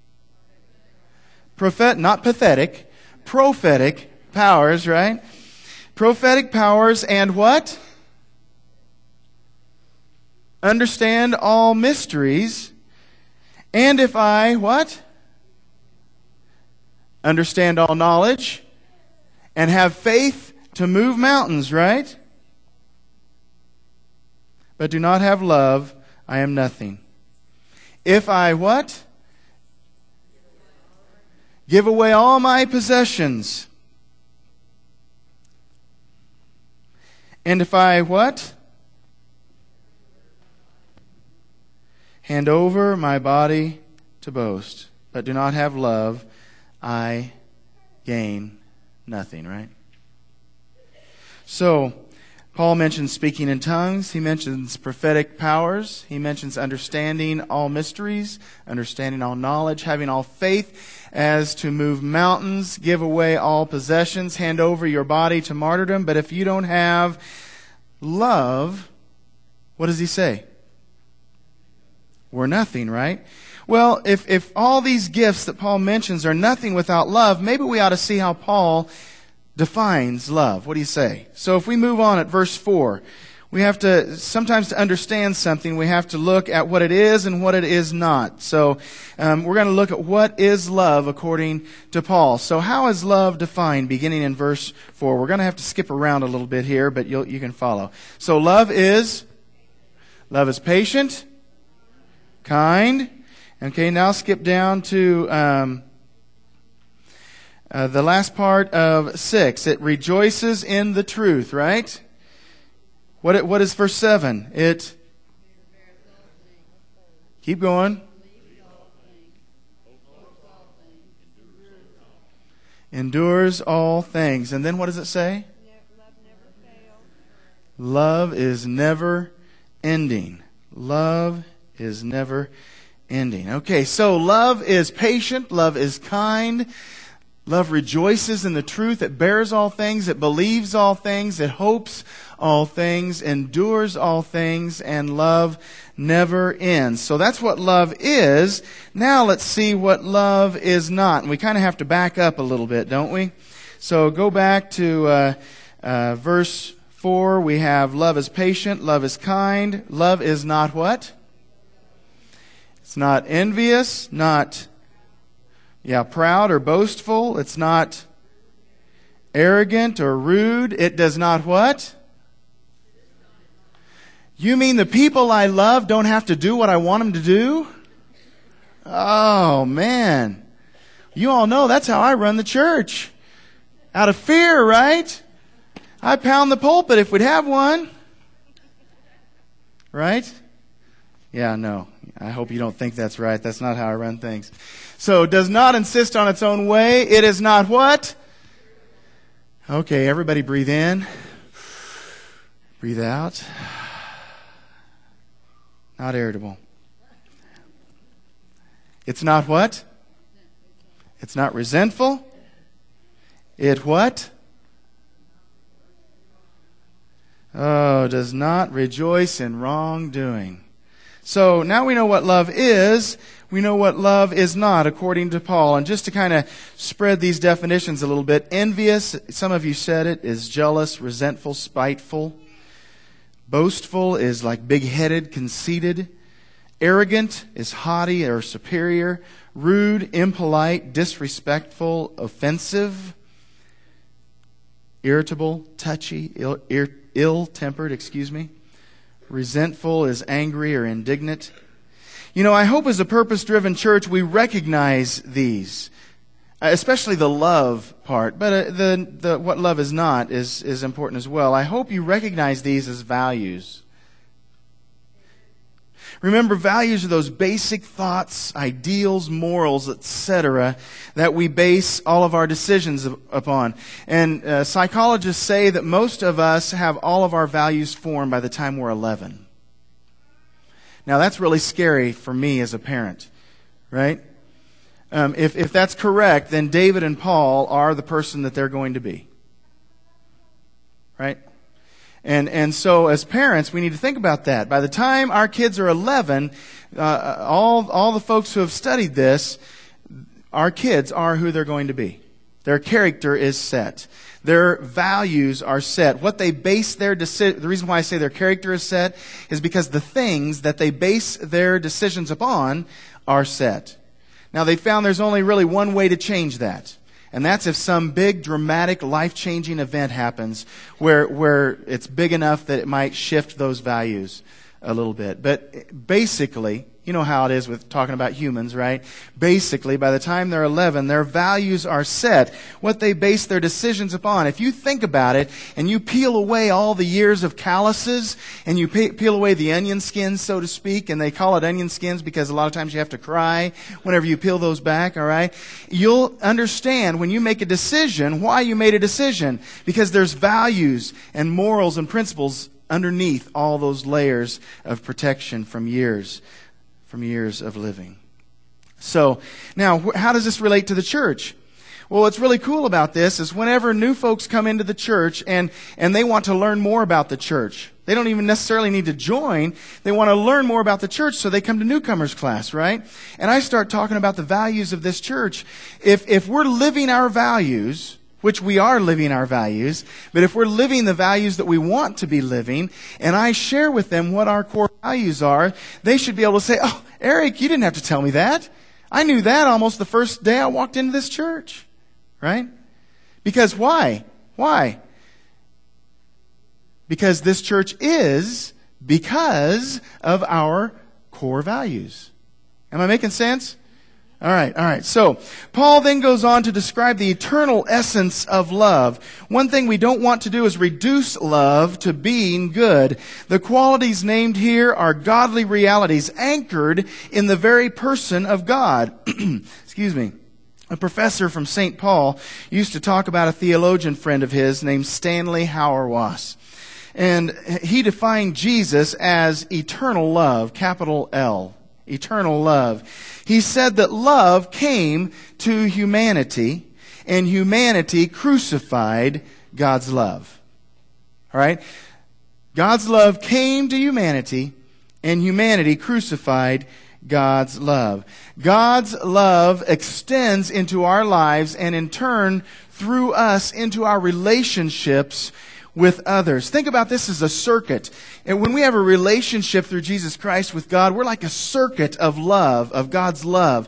Not pathetic, prophetic powers, right? Prophetic powers and what? Understand all mysteries. And if I, what? Understand all knowledge and have faith to move mountains, right? But do not have love, I am nothing. If I, what? Give away all my possessions. And if I, what? Hand over my body to boast, but do not have love, I gain nothing, right? So, Paul mentions speaking in tongues. He mentions prophetic powers. He mentions understanding all mysteries, understanding all knowledge, having all faith as to move mountains, give away all possessions, hand over your body to martyrdom. But if you don't have love, what does he say? We're nothing, right? Well, if all these gifts that Paul mentions are nothing without love, maybe we ought to see how Paul defines love. What do you say? So if we move on at verse 4, we have to, sometimes to understand something, we have to look at what it is and what it is not. So we're going to look at what is love according to Paul. So how is love defined beginning in verse 4? We're going to have to skip around a little bit here, but you can follow. So love is patient, kind. Okay, now skip down to the last part of 6. It rejoices in the truth, right? What is verse 7? It keep going. Endures all things. And then what does it say? Love is never ending. Love is never ending. Okay, so love is patient. Love is kind. Love rejoices in the truth. It bears all things. It believes all things. It hopes all things. Endures all things. And love never ends. So that's what love is. Now let's see what love is not. And we kind of have to back up a little bit, don't we? So go back to verse 4. We have love is patient. Love is kind. Love is not what? It's not envious, not proud or boastful. It's not arrogant or rude. It does not what? You mean the people I love don't have to do what I want them to do? Oh, man. You all know that's how I run the church. Out of fear, right? I pound the pulpit if we'd have one. Right? Yeah, no. I hope you don't think that's right. That's not how I run things. So, does not insist on its own way. It is not what? Okay, everybody breathe in. Breathe out. Not irritable. It's not what? It's not resentful. It what? Oh, does not rejoice in wrongdoing. So now we know what love is. We know what love is not, according to Paul. And just to kind of spread these definitions a little bit, envious, some of you said it, is jealous, resentful, spiteful. Boastful is like big-headed, conceited. Arrogant is haughty or superior. Rude, impolite, disrespectful, offensive. Irritable, touchy, ill-tempered, Resentful is angry or indignant. You know, I hope as a purpose-driven church we recognize these, especially the love part. But the what love is not is important as well. I hope you recognize these as values. Remember, values are those basic thoughts, ideals, morals, etc., that we base all of our decisions upon. And psychologists say that most of us have all of our values formed by the time we're 11. Now, that's really scary for me as a parent, right? If that's correct, then David and Paul are the person that they're going to be, right? And so as parents, we need to think about that. By the time our kids are 11, all the folks who have studied this, our kids are who they're going to be. Their character is set. Their values are set. What they base the reason why I say their character is set is because the things that they base their decisions upon are set. Now, they found there's only really one way to change that. And that's if some big, dramatic, life-changing event happens where it's big enough that it might shift those values a little bit. But basically, you know how it is with talking about humans, right? Basically, by the time they're 11, their values are set, what they base their decisions upon. If you think about it, and you peel away all the years of calluses, and you peel away the onion skins, so to speak, and they call it onion skins because a lot of times you have to cry whenever you peel those back, all right? You'll understand when you make a decision why you made a decision, because there's values and morals and principles underneath all those layers of protection from years of living. So, now, how does this relate to the church? Well, what's really cool about this is whenever new folks come into the church and they want to learn more about the church, they don't even necessarily need to join. They want to learn more about the church, so they come to newcomers class, right? And I start talking about the values of this church. If we're living our values, which we are living our values, but if we're living the values that we want to be living, and I share with them what our core values are, they should be able to say, "Oh, Eric, you didn't have to tell me that. I knew that almost the first day I walked into this church." Right? Because why? Why? Because this church is because of our core values. Am I making sense? All right. So, Paul then goes on to describe the eternal essence of love. One thing we don't want to do is reduce love to being good. The qualities named here are godly realities anchored in the very person of God. Excuse me. A professor from St. Paul used to talk about a theologian friend of his named Stanley Hauerwas. And he defined Jesus as eternal love, capital L. Eternal love. He said that love came to humanity, and humanity crucified God's love. All right? God's love came to humanity, and humanity crucified God's love. God's love extends into our lives, and in turn, through us, into our relationships with others. Think about this as a circuit. And when we have a relationship through Jesus Christ with God, we're like a circuit of love, of God's love.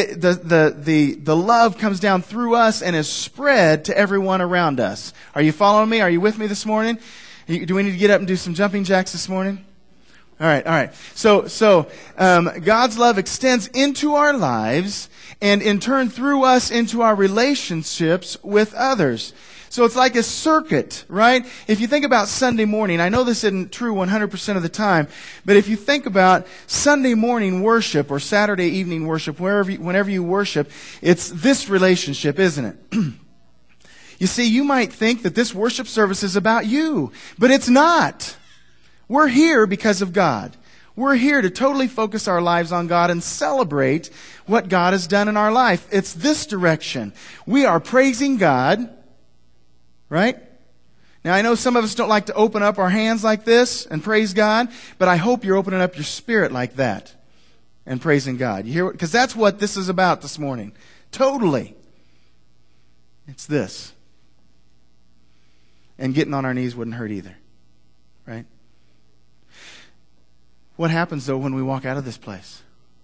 The love comes down through us and is spread to everyone around us. Are you following me? Are you with me this morning? Do we need to get up and do some jumping jacks this morning? All right. So God's love extends into our lives and in turn through us into our relationships with others. So it's like a circuit, right? If you think about Sunday morning, I know this isn't true 100% of the time, but if you think about Sunday morning worship or Saturday evening worship, whenever you worship, it's this relationship, isn't it? You see, you might think that this worship service is about you, but it's not. We're here because of God. We're here to totally focus our lives on God and celebrate what God has done in our life. It's this direction. We are praising God. Right? Now, I know some of us don't like to open up our hands like this and praise God, but I hope you're opening up your spirit like that and praising God. You hear? Because that's what this is about this morning. Totally. It's this. And getting on our knees wouldn't hurt either. Right? What happens, though, when we walk out of this place?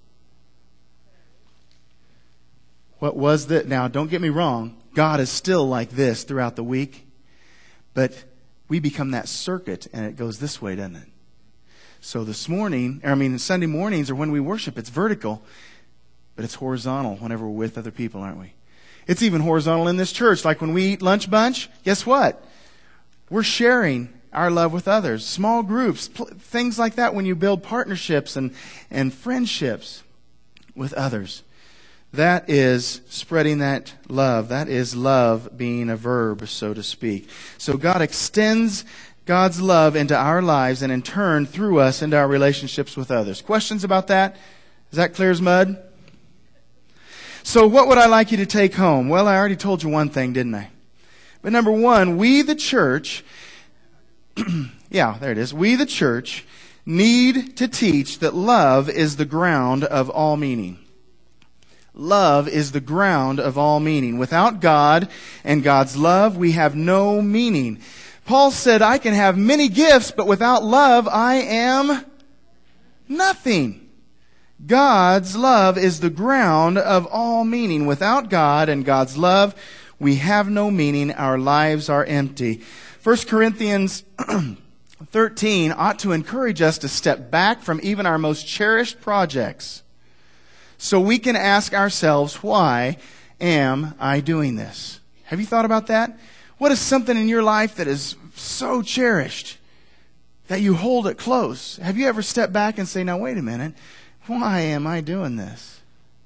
What was that? Now, don't get me wrong. God is still like this throughout the week. But we become that circuit, and it goes this way, doesn't it? So Sunday mornings or when we worship, it's vertical, but it's horizontal whenever we're with other people, aren't we? It's even horizontal in this church. Like when we eat lunch bunch, guess what? We're sharing our love with others. Small groups, things like that when you build partnerships and friendships with others. That is spreading that love. That is love being a verb, so to speak. So God extends God's love into our lives and in turn through us into our relationships with others. Questions about that? Is that clear as mud? So what would I like you to take home? Well, I already told you one thing, didn't I? But number one, we the church, yeah, there it is. We the church need to teach that love is the ground of all meaning. Love is the ground of all meaning. Without God and God's love, we have no meaning. Paul said, I can have many gifts, but without love, I am nothing. God's love is the ground of all meaning. Without God and God's love, we have no meaning. Our lives are empty. 1 Corinthians 13 ought to encourage us to step back from even our most cherished projects so we can ask ourselves, why am I doing this? Have you thought about that? What is something in your life that is so cherished that you hold it close? Have you ever stepped back and say, now wait a minute, why am I doing this?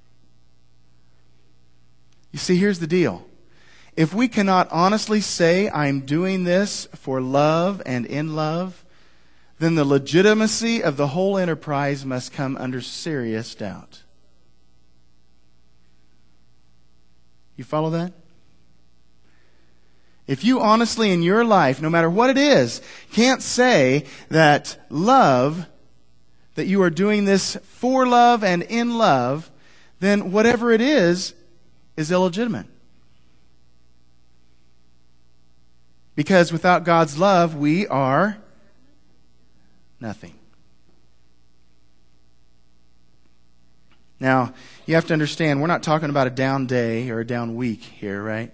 You see, here's the deal. If we cannot honestly say, I'm doing this for love and in love, then the legitimacy of the whole enterprise must come under serious doubt. You follow that? If you honestly in your life, no matter what it is, can't say that love, that you are doing this for love and in love, then whatever it is illegitimate. Because without God's love, we are nothing. Now, you have to understand, we're not talking about a down day or a down week here, right?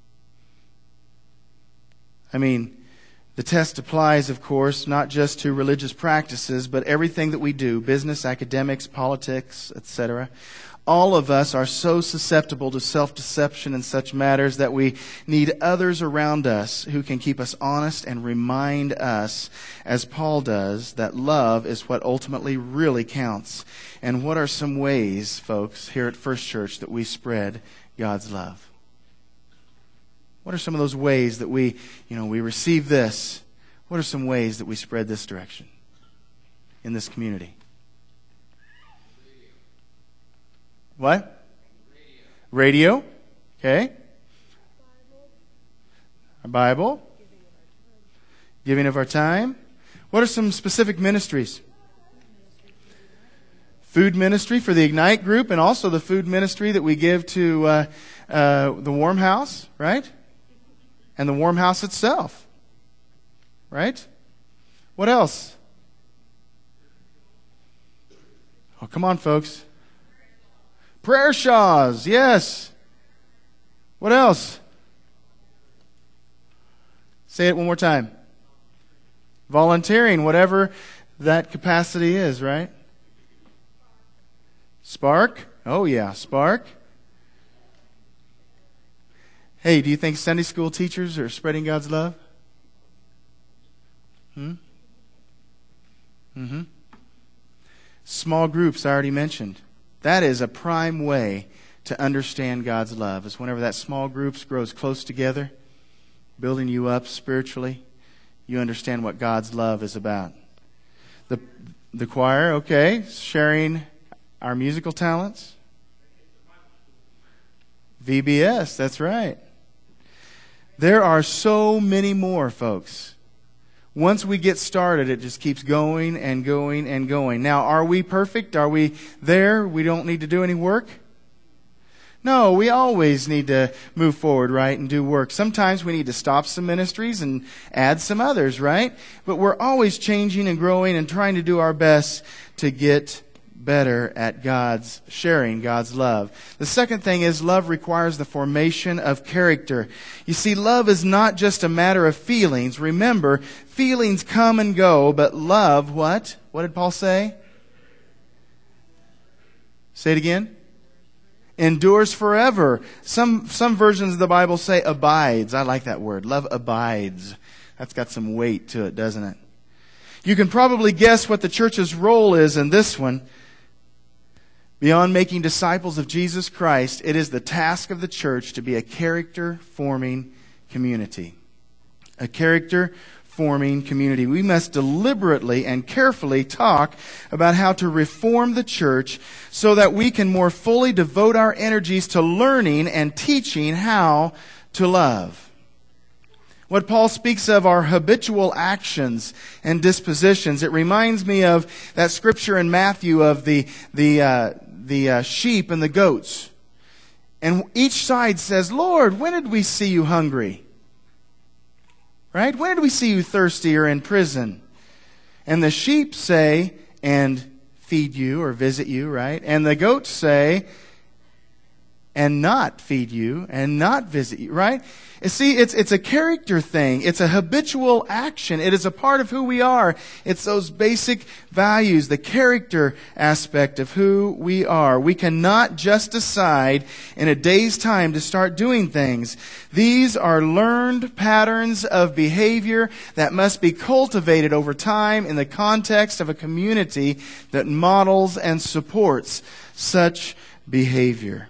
I mean, the test applies, of course, not just to religious practices, but everything that we do, business, academics, politics, etc. All of us are so susceptible to self-deception in such matters that we need others around us who can keep us honest and remind us, as Paul does, that love is what ultimately really counts. And what are some ways, folks, here at First Church that we spread God's love? What are some of those ways that we receive this? What are some ways that we spread this direction in this community? What? Radio. Okay. Our Bible. Giving of our time. What are some specific ministries? Food ministry for the Ignite group, and also the food ministry that we give to the Warm House, right? And the Warm House itself, right? What else? Oh, come on, folks. Prayer shawls, yes. What else? Say it one more time. Volunteering, whatever that capacity is, right? Spark? Oh yeah, Spark. Hey, do you think Sunday school teachers are spreading God's love? Small groups, I already mentioned. That is a prime way to understand God's love, is whenever that small group grows close together, building you up spiritually, you understand what God's love is about. The choir, okay, sharing our musical talents. VBS, that's right. There are so many more, folks. Once we get started, it just keeps going and going and going. Now, are we perfect? Are we there? We don't need to do any work? No, we always need to move forward, right, and do work. Sometimes we need to stop some ministries and add some others, right? But we're always changing and growing and trying to do our best to get better at sharing God's love. The second thing is love requires the formation of character. You see, love is not just a matter of feelings. Remember, feelings come and go, but love, what? What did Paul say? Say it again. Endures forever. Some versions of the Bible say abides. I like that word. Love abides. That's got some weight to it, doesn't it? You can probably guess what the church's role is in this one. Beyond making disciples of Jesus Christ, it is the task of the church to be a character-forming community. A character forming community. We must deliberately and carefully talk about how to reform the church so that we can more fully devote our energies to learning and teaching how to love. What Paul speaks of are habitual actions and dispositions. It reminds me of that scripture in Matthew of the sheep and the goats. And each side says, Lord, when did we see you hungry? Right? When did we see you thirsty or in prison? And the sheep say, and feed you or visit you, right? And the goats say, and not feed you and not visit you, right? You see, it's a character thing. It's a habitual action. It is a part of who we are. It's those basic values, the character aspect of who we are. We cannot just decide in a day's time to start doing things. These are learned patterns of behavior that must be cultivated over time in the context of a community that models and supports such behavior.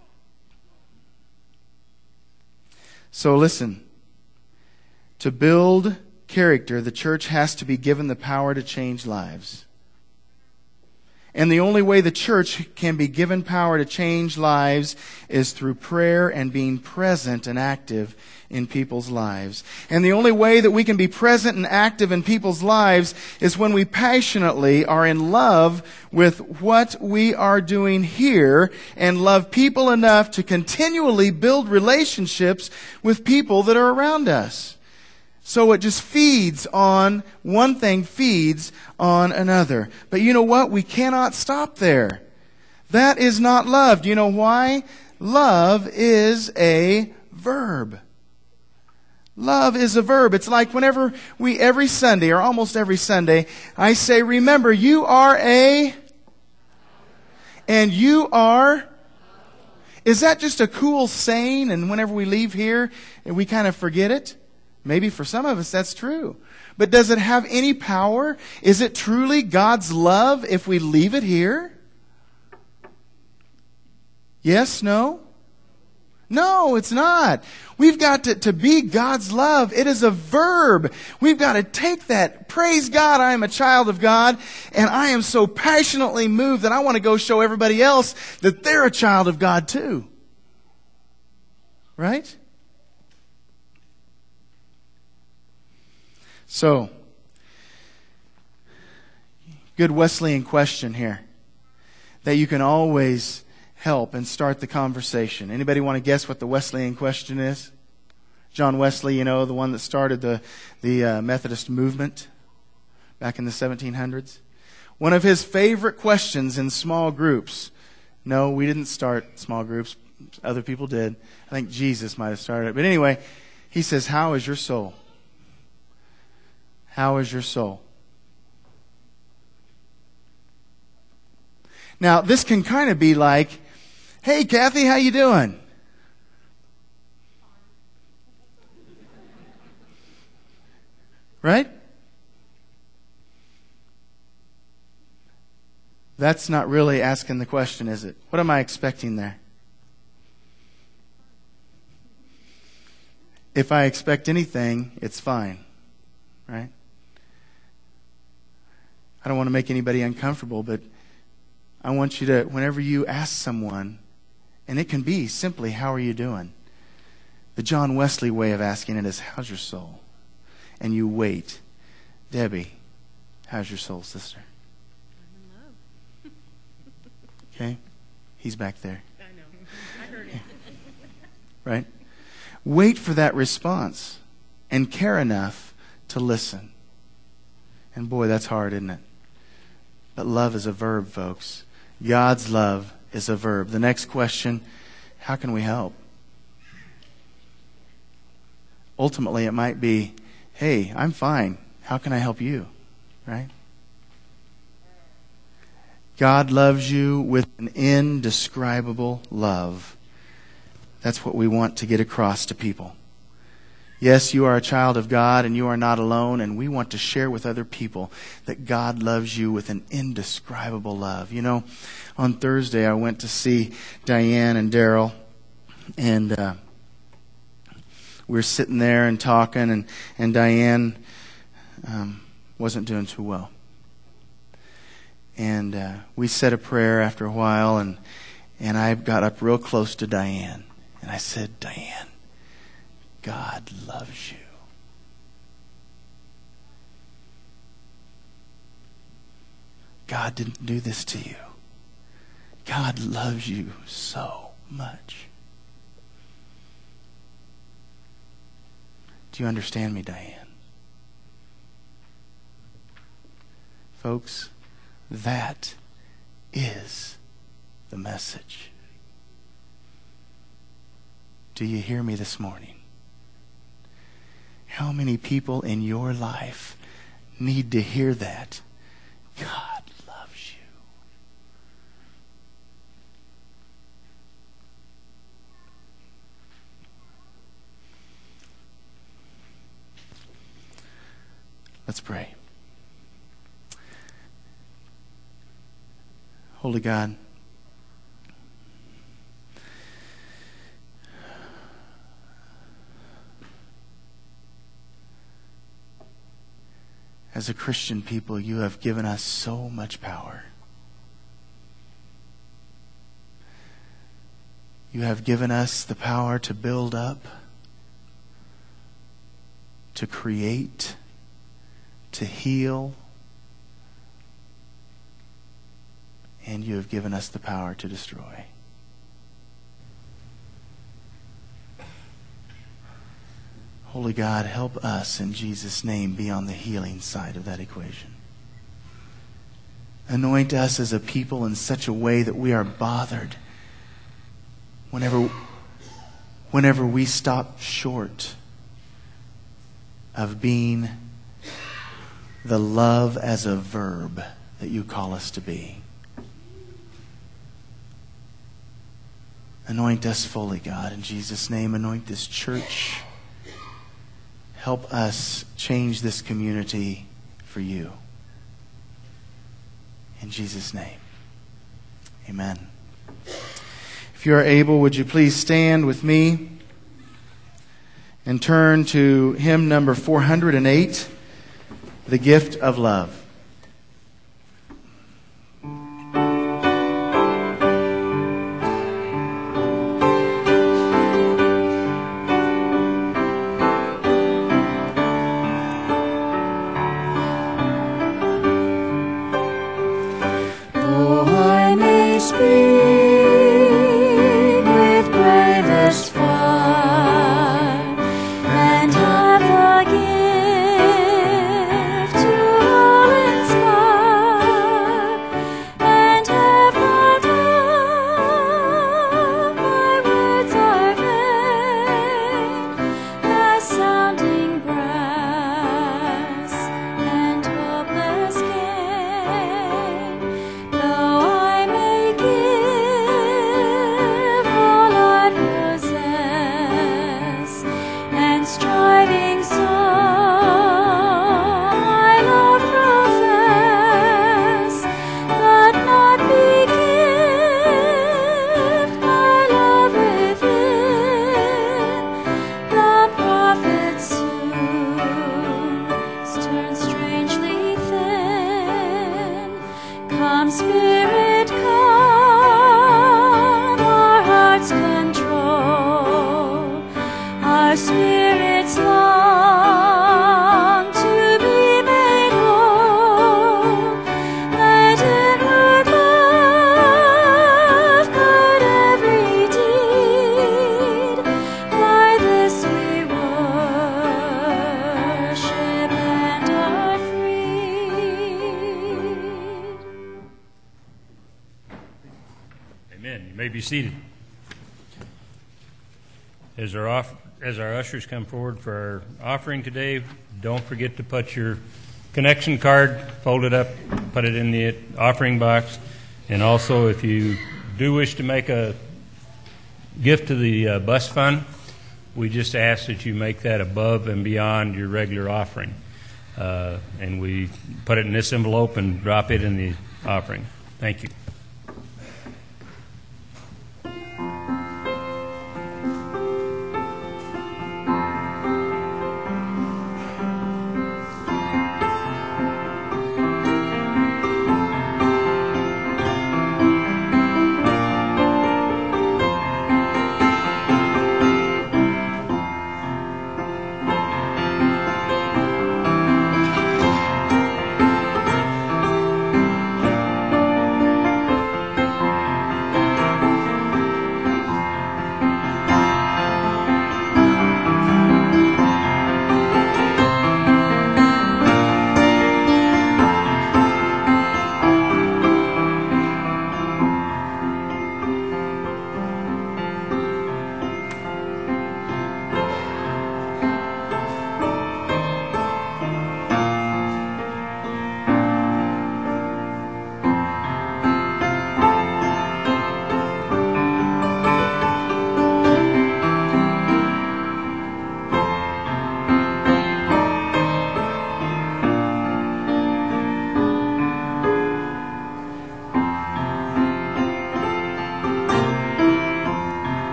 So listen, to build character, the church has to be given the power to change lives. And the only way the church can be given power to change lives is through prayer and being present and active in people's lives. And the only way that we can be present and active in people's lives is when we passionately are in love with what we are doing here and love people enough to continually build relationships with people that are around us. So it just feeds on, one thing feeds on another. But you know what? We cannot stop there. That is not love. Do you know why? Love is a verb. Love is a verb. It's like whenever every Sunday, or almost every Sunday, I say, remember, you are and you are. Is that just a cool saying, and whenever we leave here, we kind of forget it? Maybe for some of us that's true. But does it have any power? Is it truly God's love if we leave it here? Yes? No? No, it's not. We've got to be God's love. It is a verb. We've got to take that. Praise God, I am a child of God, and I am so passionately moved that I want to go show everybody else that they're a child of God too. Right? So, good Wesleyan question here that you can always help and start the conversation. Anybody want to guess what the Wesleyan question is? John Wesley, the one that started the Methodist movement back in the 1700s. One of his favorite questions in small groups. No, we didn't start small groups. Other people did. I think Jesus might have started it. But anyway, he says, how is your soul? How is your soul? Now, this can kind of be like, hey, Kathy, how you doing? Right? That's not really asking the question, is it? What am I expecting there? If I expect anything, it's fine. Right? I don't want to make anybody uncomfortable, but I want you to, whenever you ask someone, and it can be simply, how are you doing? The John Wesley way of asking it is, how's your soul? And you wait. Debbie, how's your soul, sister? I'm in love. Okay? He's back there. I know. I heard it. Right? Wait for that response and care enough to listen. And boy, that's hard, isn't it? But love is a verb, folks. God's love is a verb. The next question, how can we help? Ultimately, it might be, hey, I'm fine. How can I help you? Right? God loves you with an indescribable love. That's what we want to get across to people. Yes, you are a child of God and you are not alone, and we want to share with other people that God loves you with an indescribable love. On Thursday I went to see Diane and Daryl, and we were sitting there and talking, and Diane wasn't doing too well. And we said a prayer after a while, and I got up real close to Diane. And I said, Diane, God loves you. God didn't do this to you. God loves you so much. Do you understand me, Diane? Folks, that is the message. Do you hear me this morning? How many people in your life need to hear that? God loves you. Let's pray. Holy God, as a Christian people, you have given us so much power. You have given us the power to build up, to create, to heal, and you have given us the power to destroy. Holy God, help us in Jesus' name be on the healing side of that equation. Anoint us as a people in such a way that we are bothered whenever we stop short of being the love as a verb that you call us to be. Anoint us fully, God, in Jesus' name. Anoint this church. Help us change this community for you. In Jesus' name. Amen. If you are able, would you please stand with me and turn to hymn number 408, The Gift of Love. Be seated. As our ushers come forward for our offering today, don't forget to put your connection card, fold it up, put it in the offering box. And also, if you do wish to make a gift to the bus fund, we just ask that you make that above and beyond your regular offering. And we put it in this envelope and drop it in the offering. Thank you.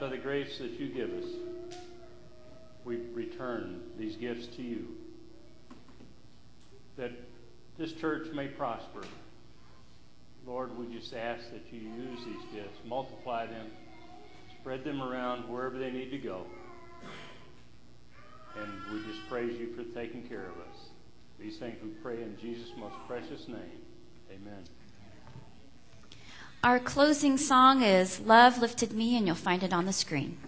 of the grace that you give us, we return these gifts to you, that this church may prosper. Lord, we just ask that you use these gifts, multiply them, spread them around wherever they need to go. And we just praise you for taking care of us. These things we pray in Jesus' most precious name. Amen. Our closing song is Love Lifted Me, and you'll find it on the screen.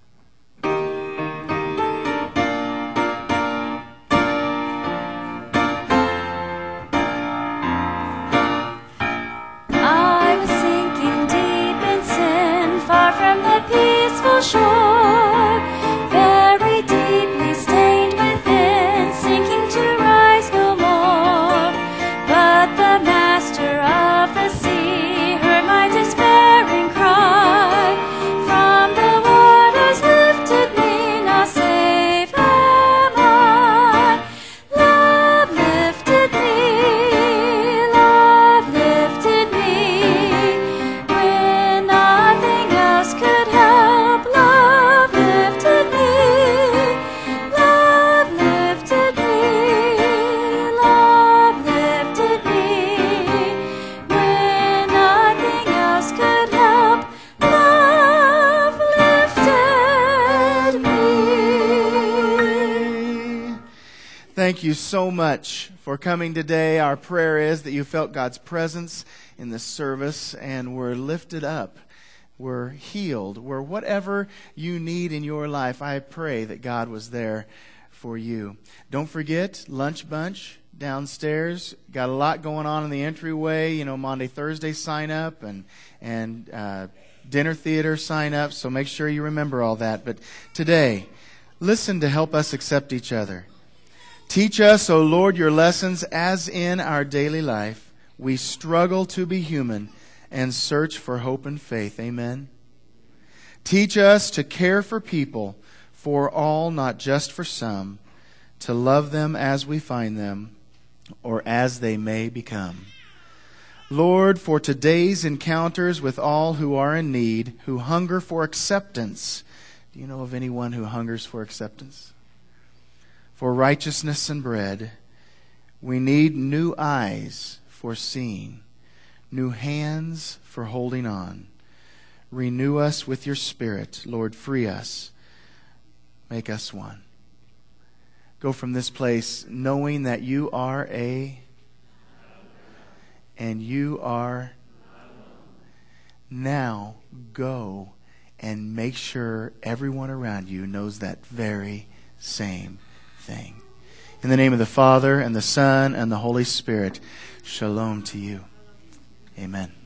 I was sinking deep in sin, far from the peaceful shore, very deeply stained within, sinking to rise no more. But the Master of the sea heard my despairing cry. From the waters lifted me, now safe am I. Love lifted me, love lifted me, when nothing else could help. Love lifted me, love lifted me, love lifted me, when nothing else could help. Love lifted me. Thank you so much for coming today. Our prayer is that you felt God's presence in this service and were lifted up. We're healed. We're whatever you need in your life. I pray that God was there for you. Don't forget, lunch bunch downstairs. Got a lot going on in the entryway. Monday, Thursday sign up and dinner theater sign up. So make sure you remember all that. But today, listen to help us accept each other. Teach us, O Lord, your lessons as in our daily life we struggle to be human and search for hope and faith. Amen. Teach us to care for people, for all, not just for some, to love them as we find them or as they may become. Lord, for today's encounters with all who are in need, who hunger for acceptance. Do you know of anyone who hungers for acceptance? For righteousness and bread, we need new eyes for seeing, new hands for holding on. Renew us with your Spirit. Lord, free us. Make us one. Go from this place knowing that you are and you are. Now go and make sure everyone around you knows that very same thing. In the name of the Father, and the Son, and the Holy Spirit, shalom to you. Amen.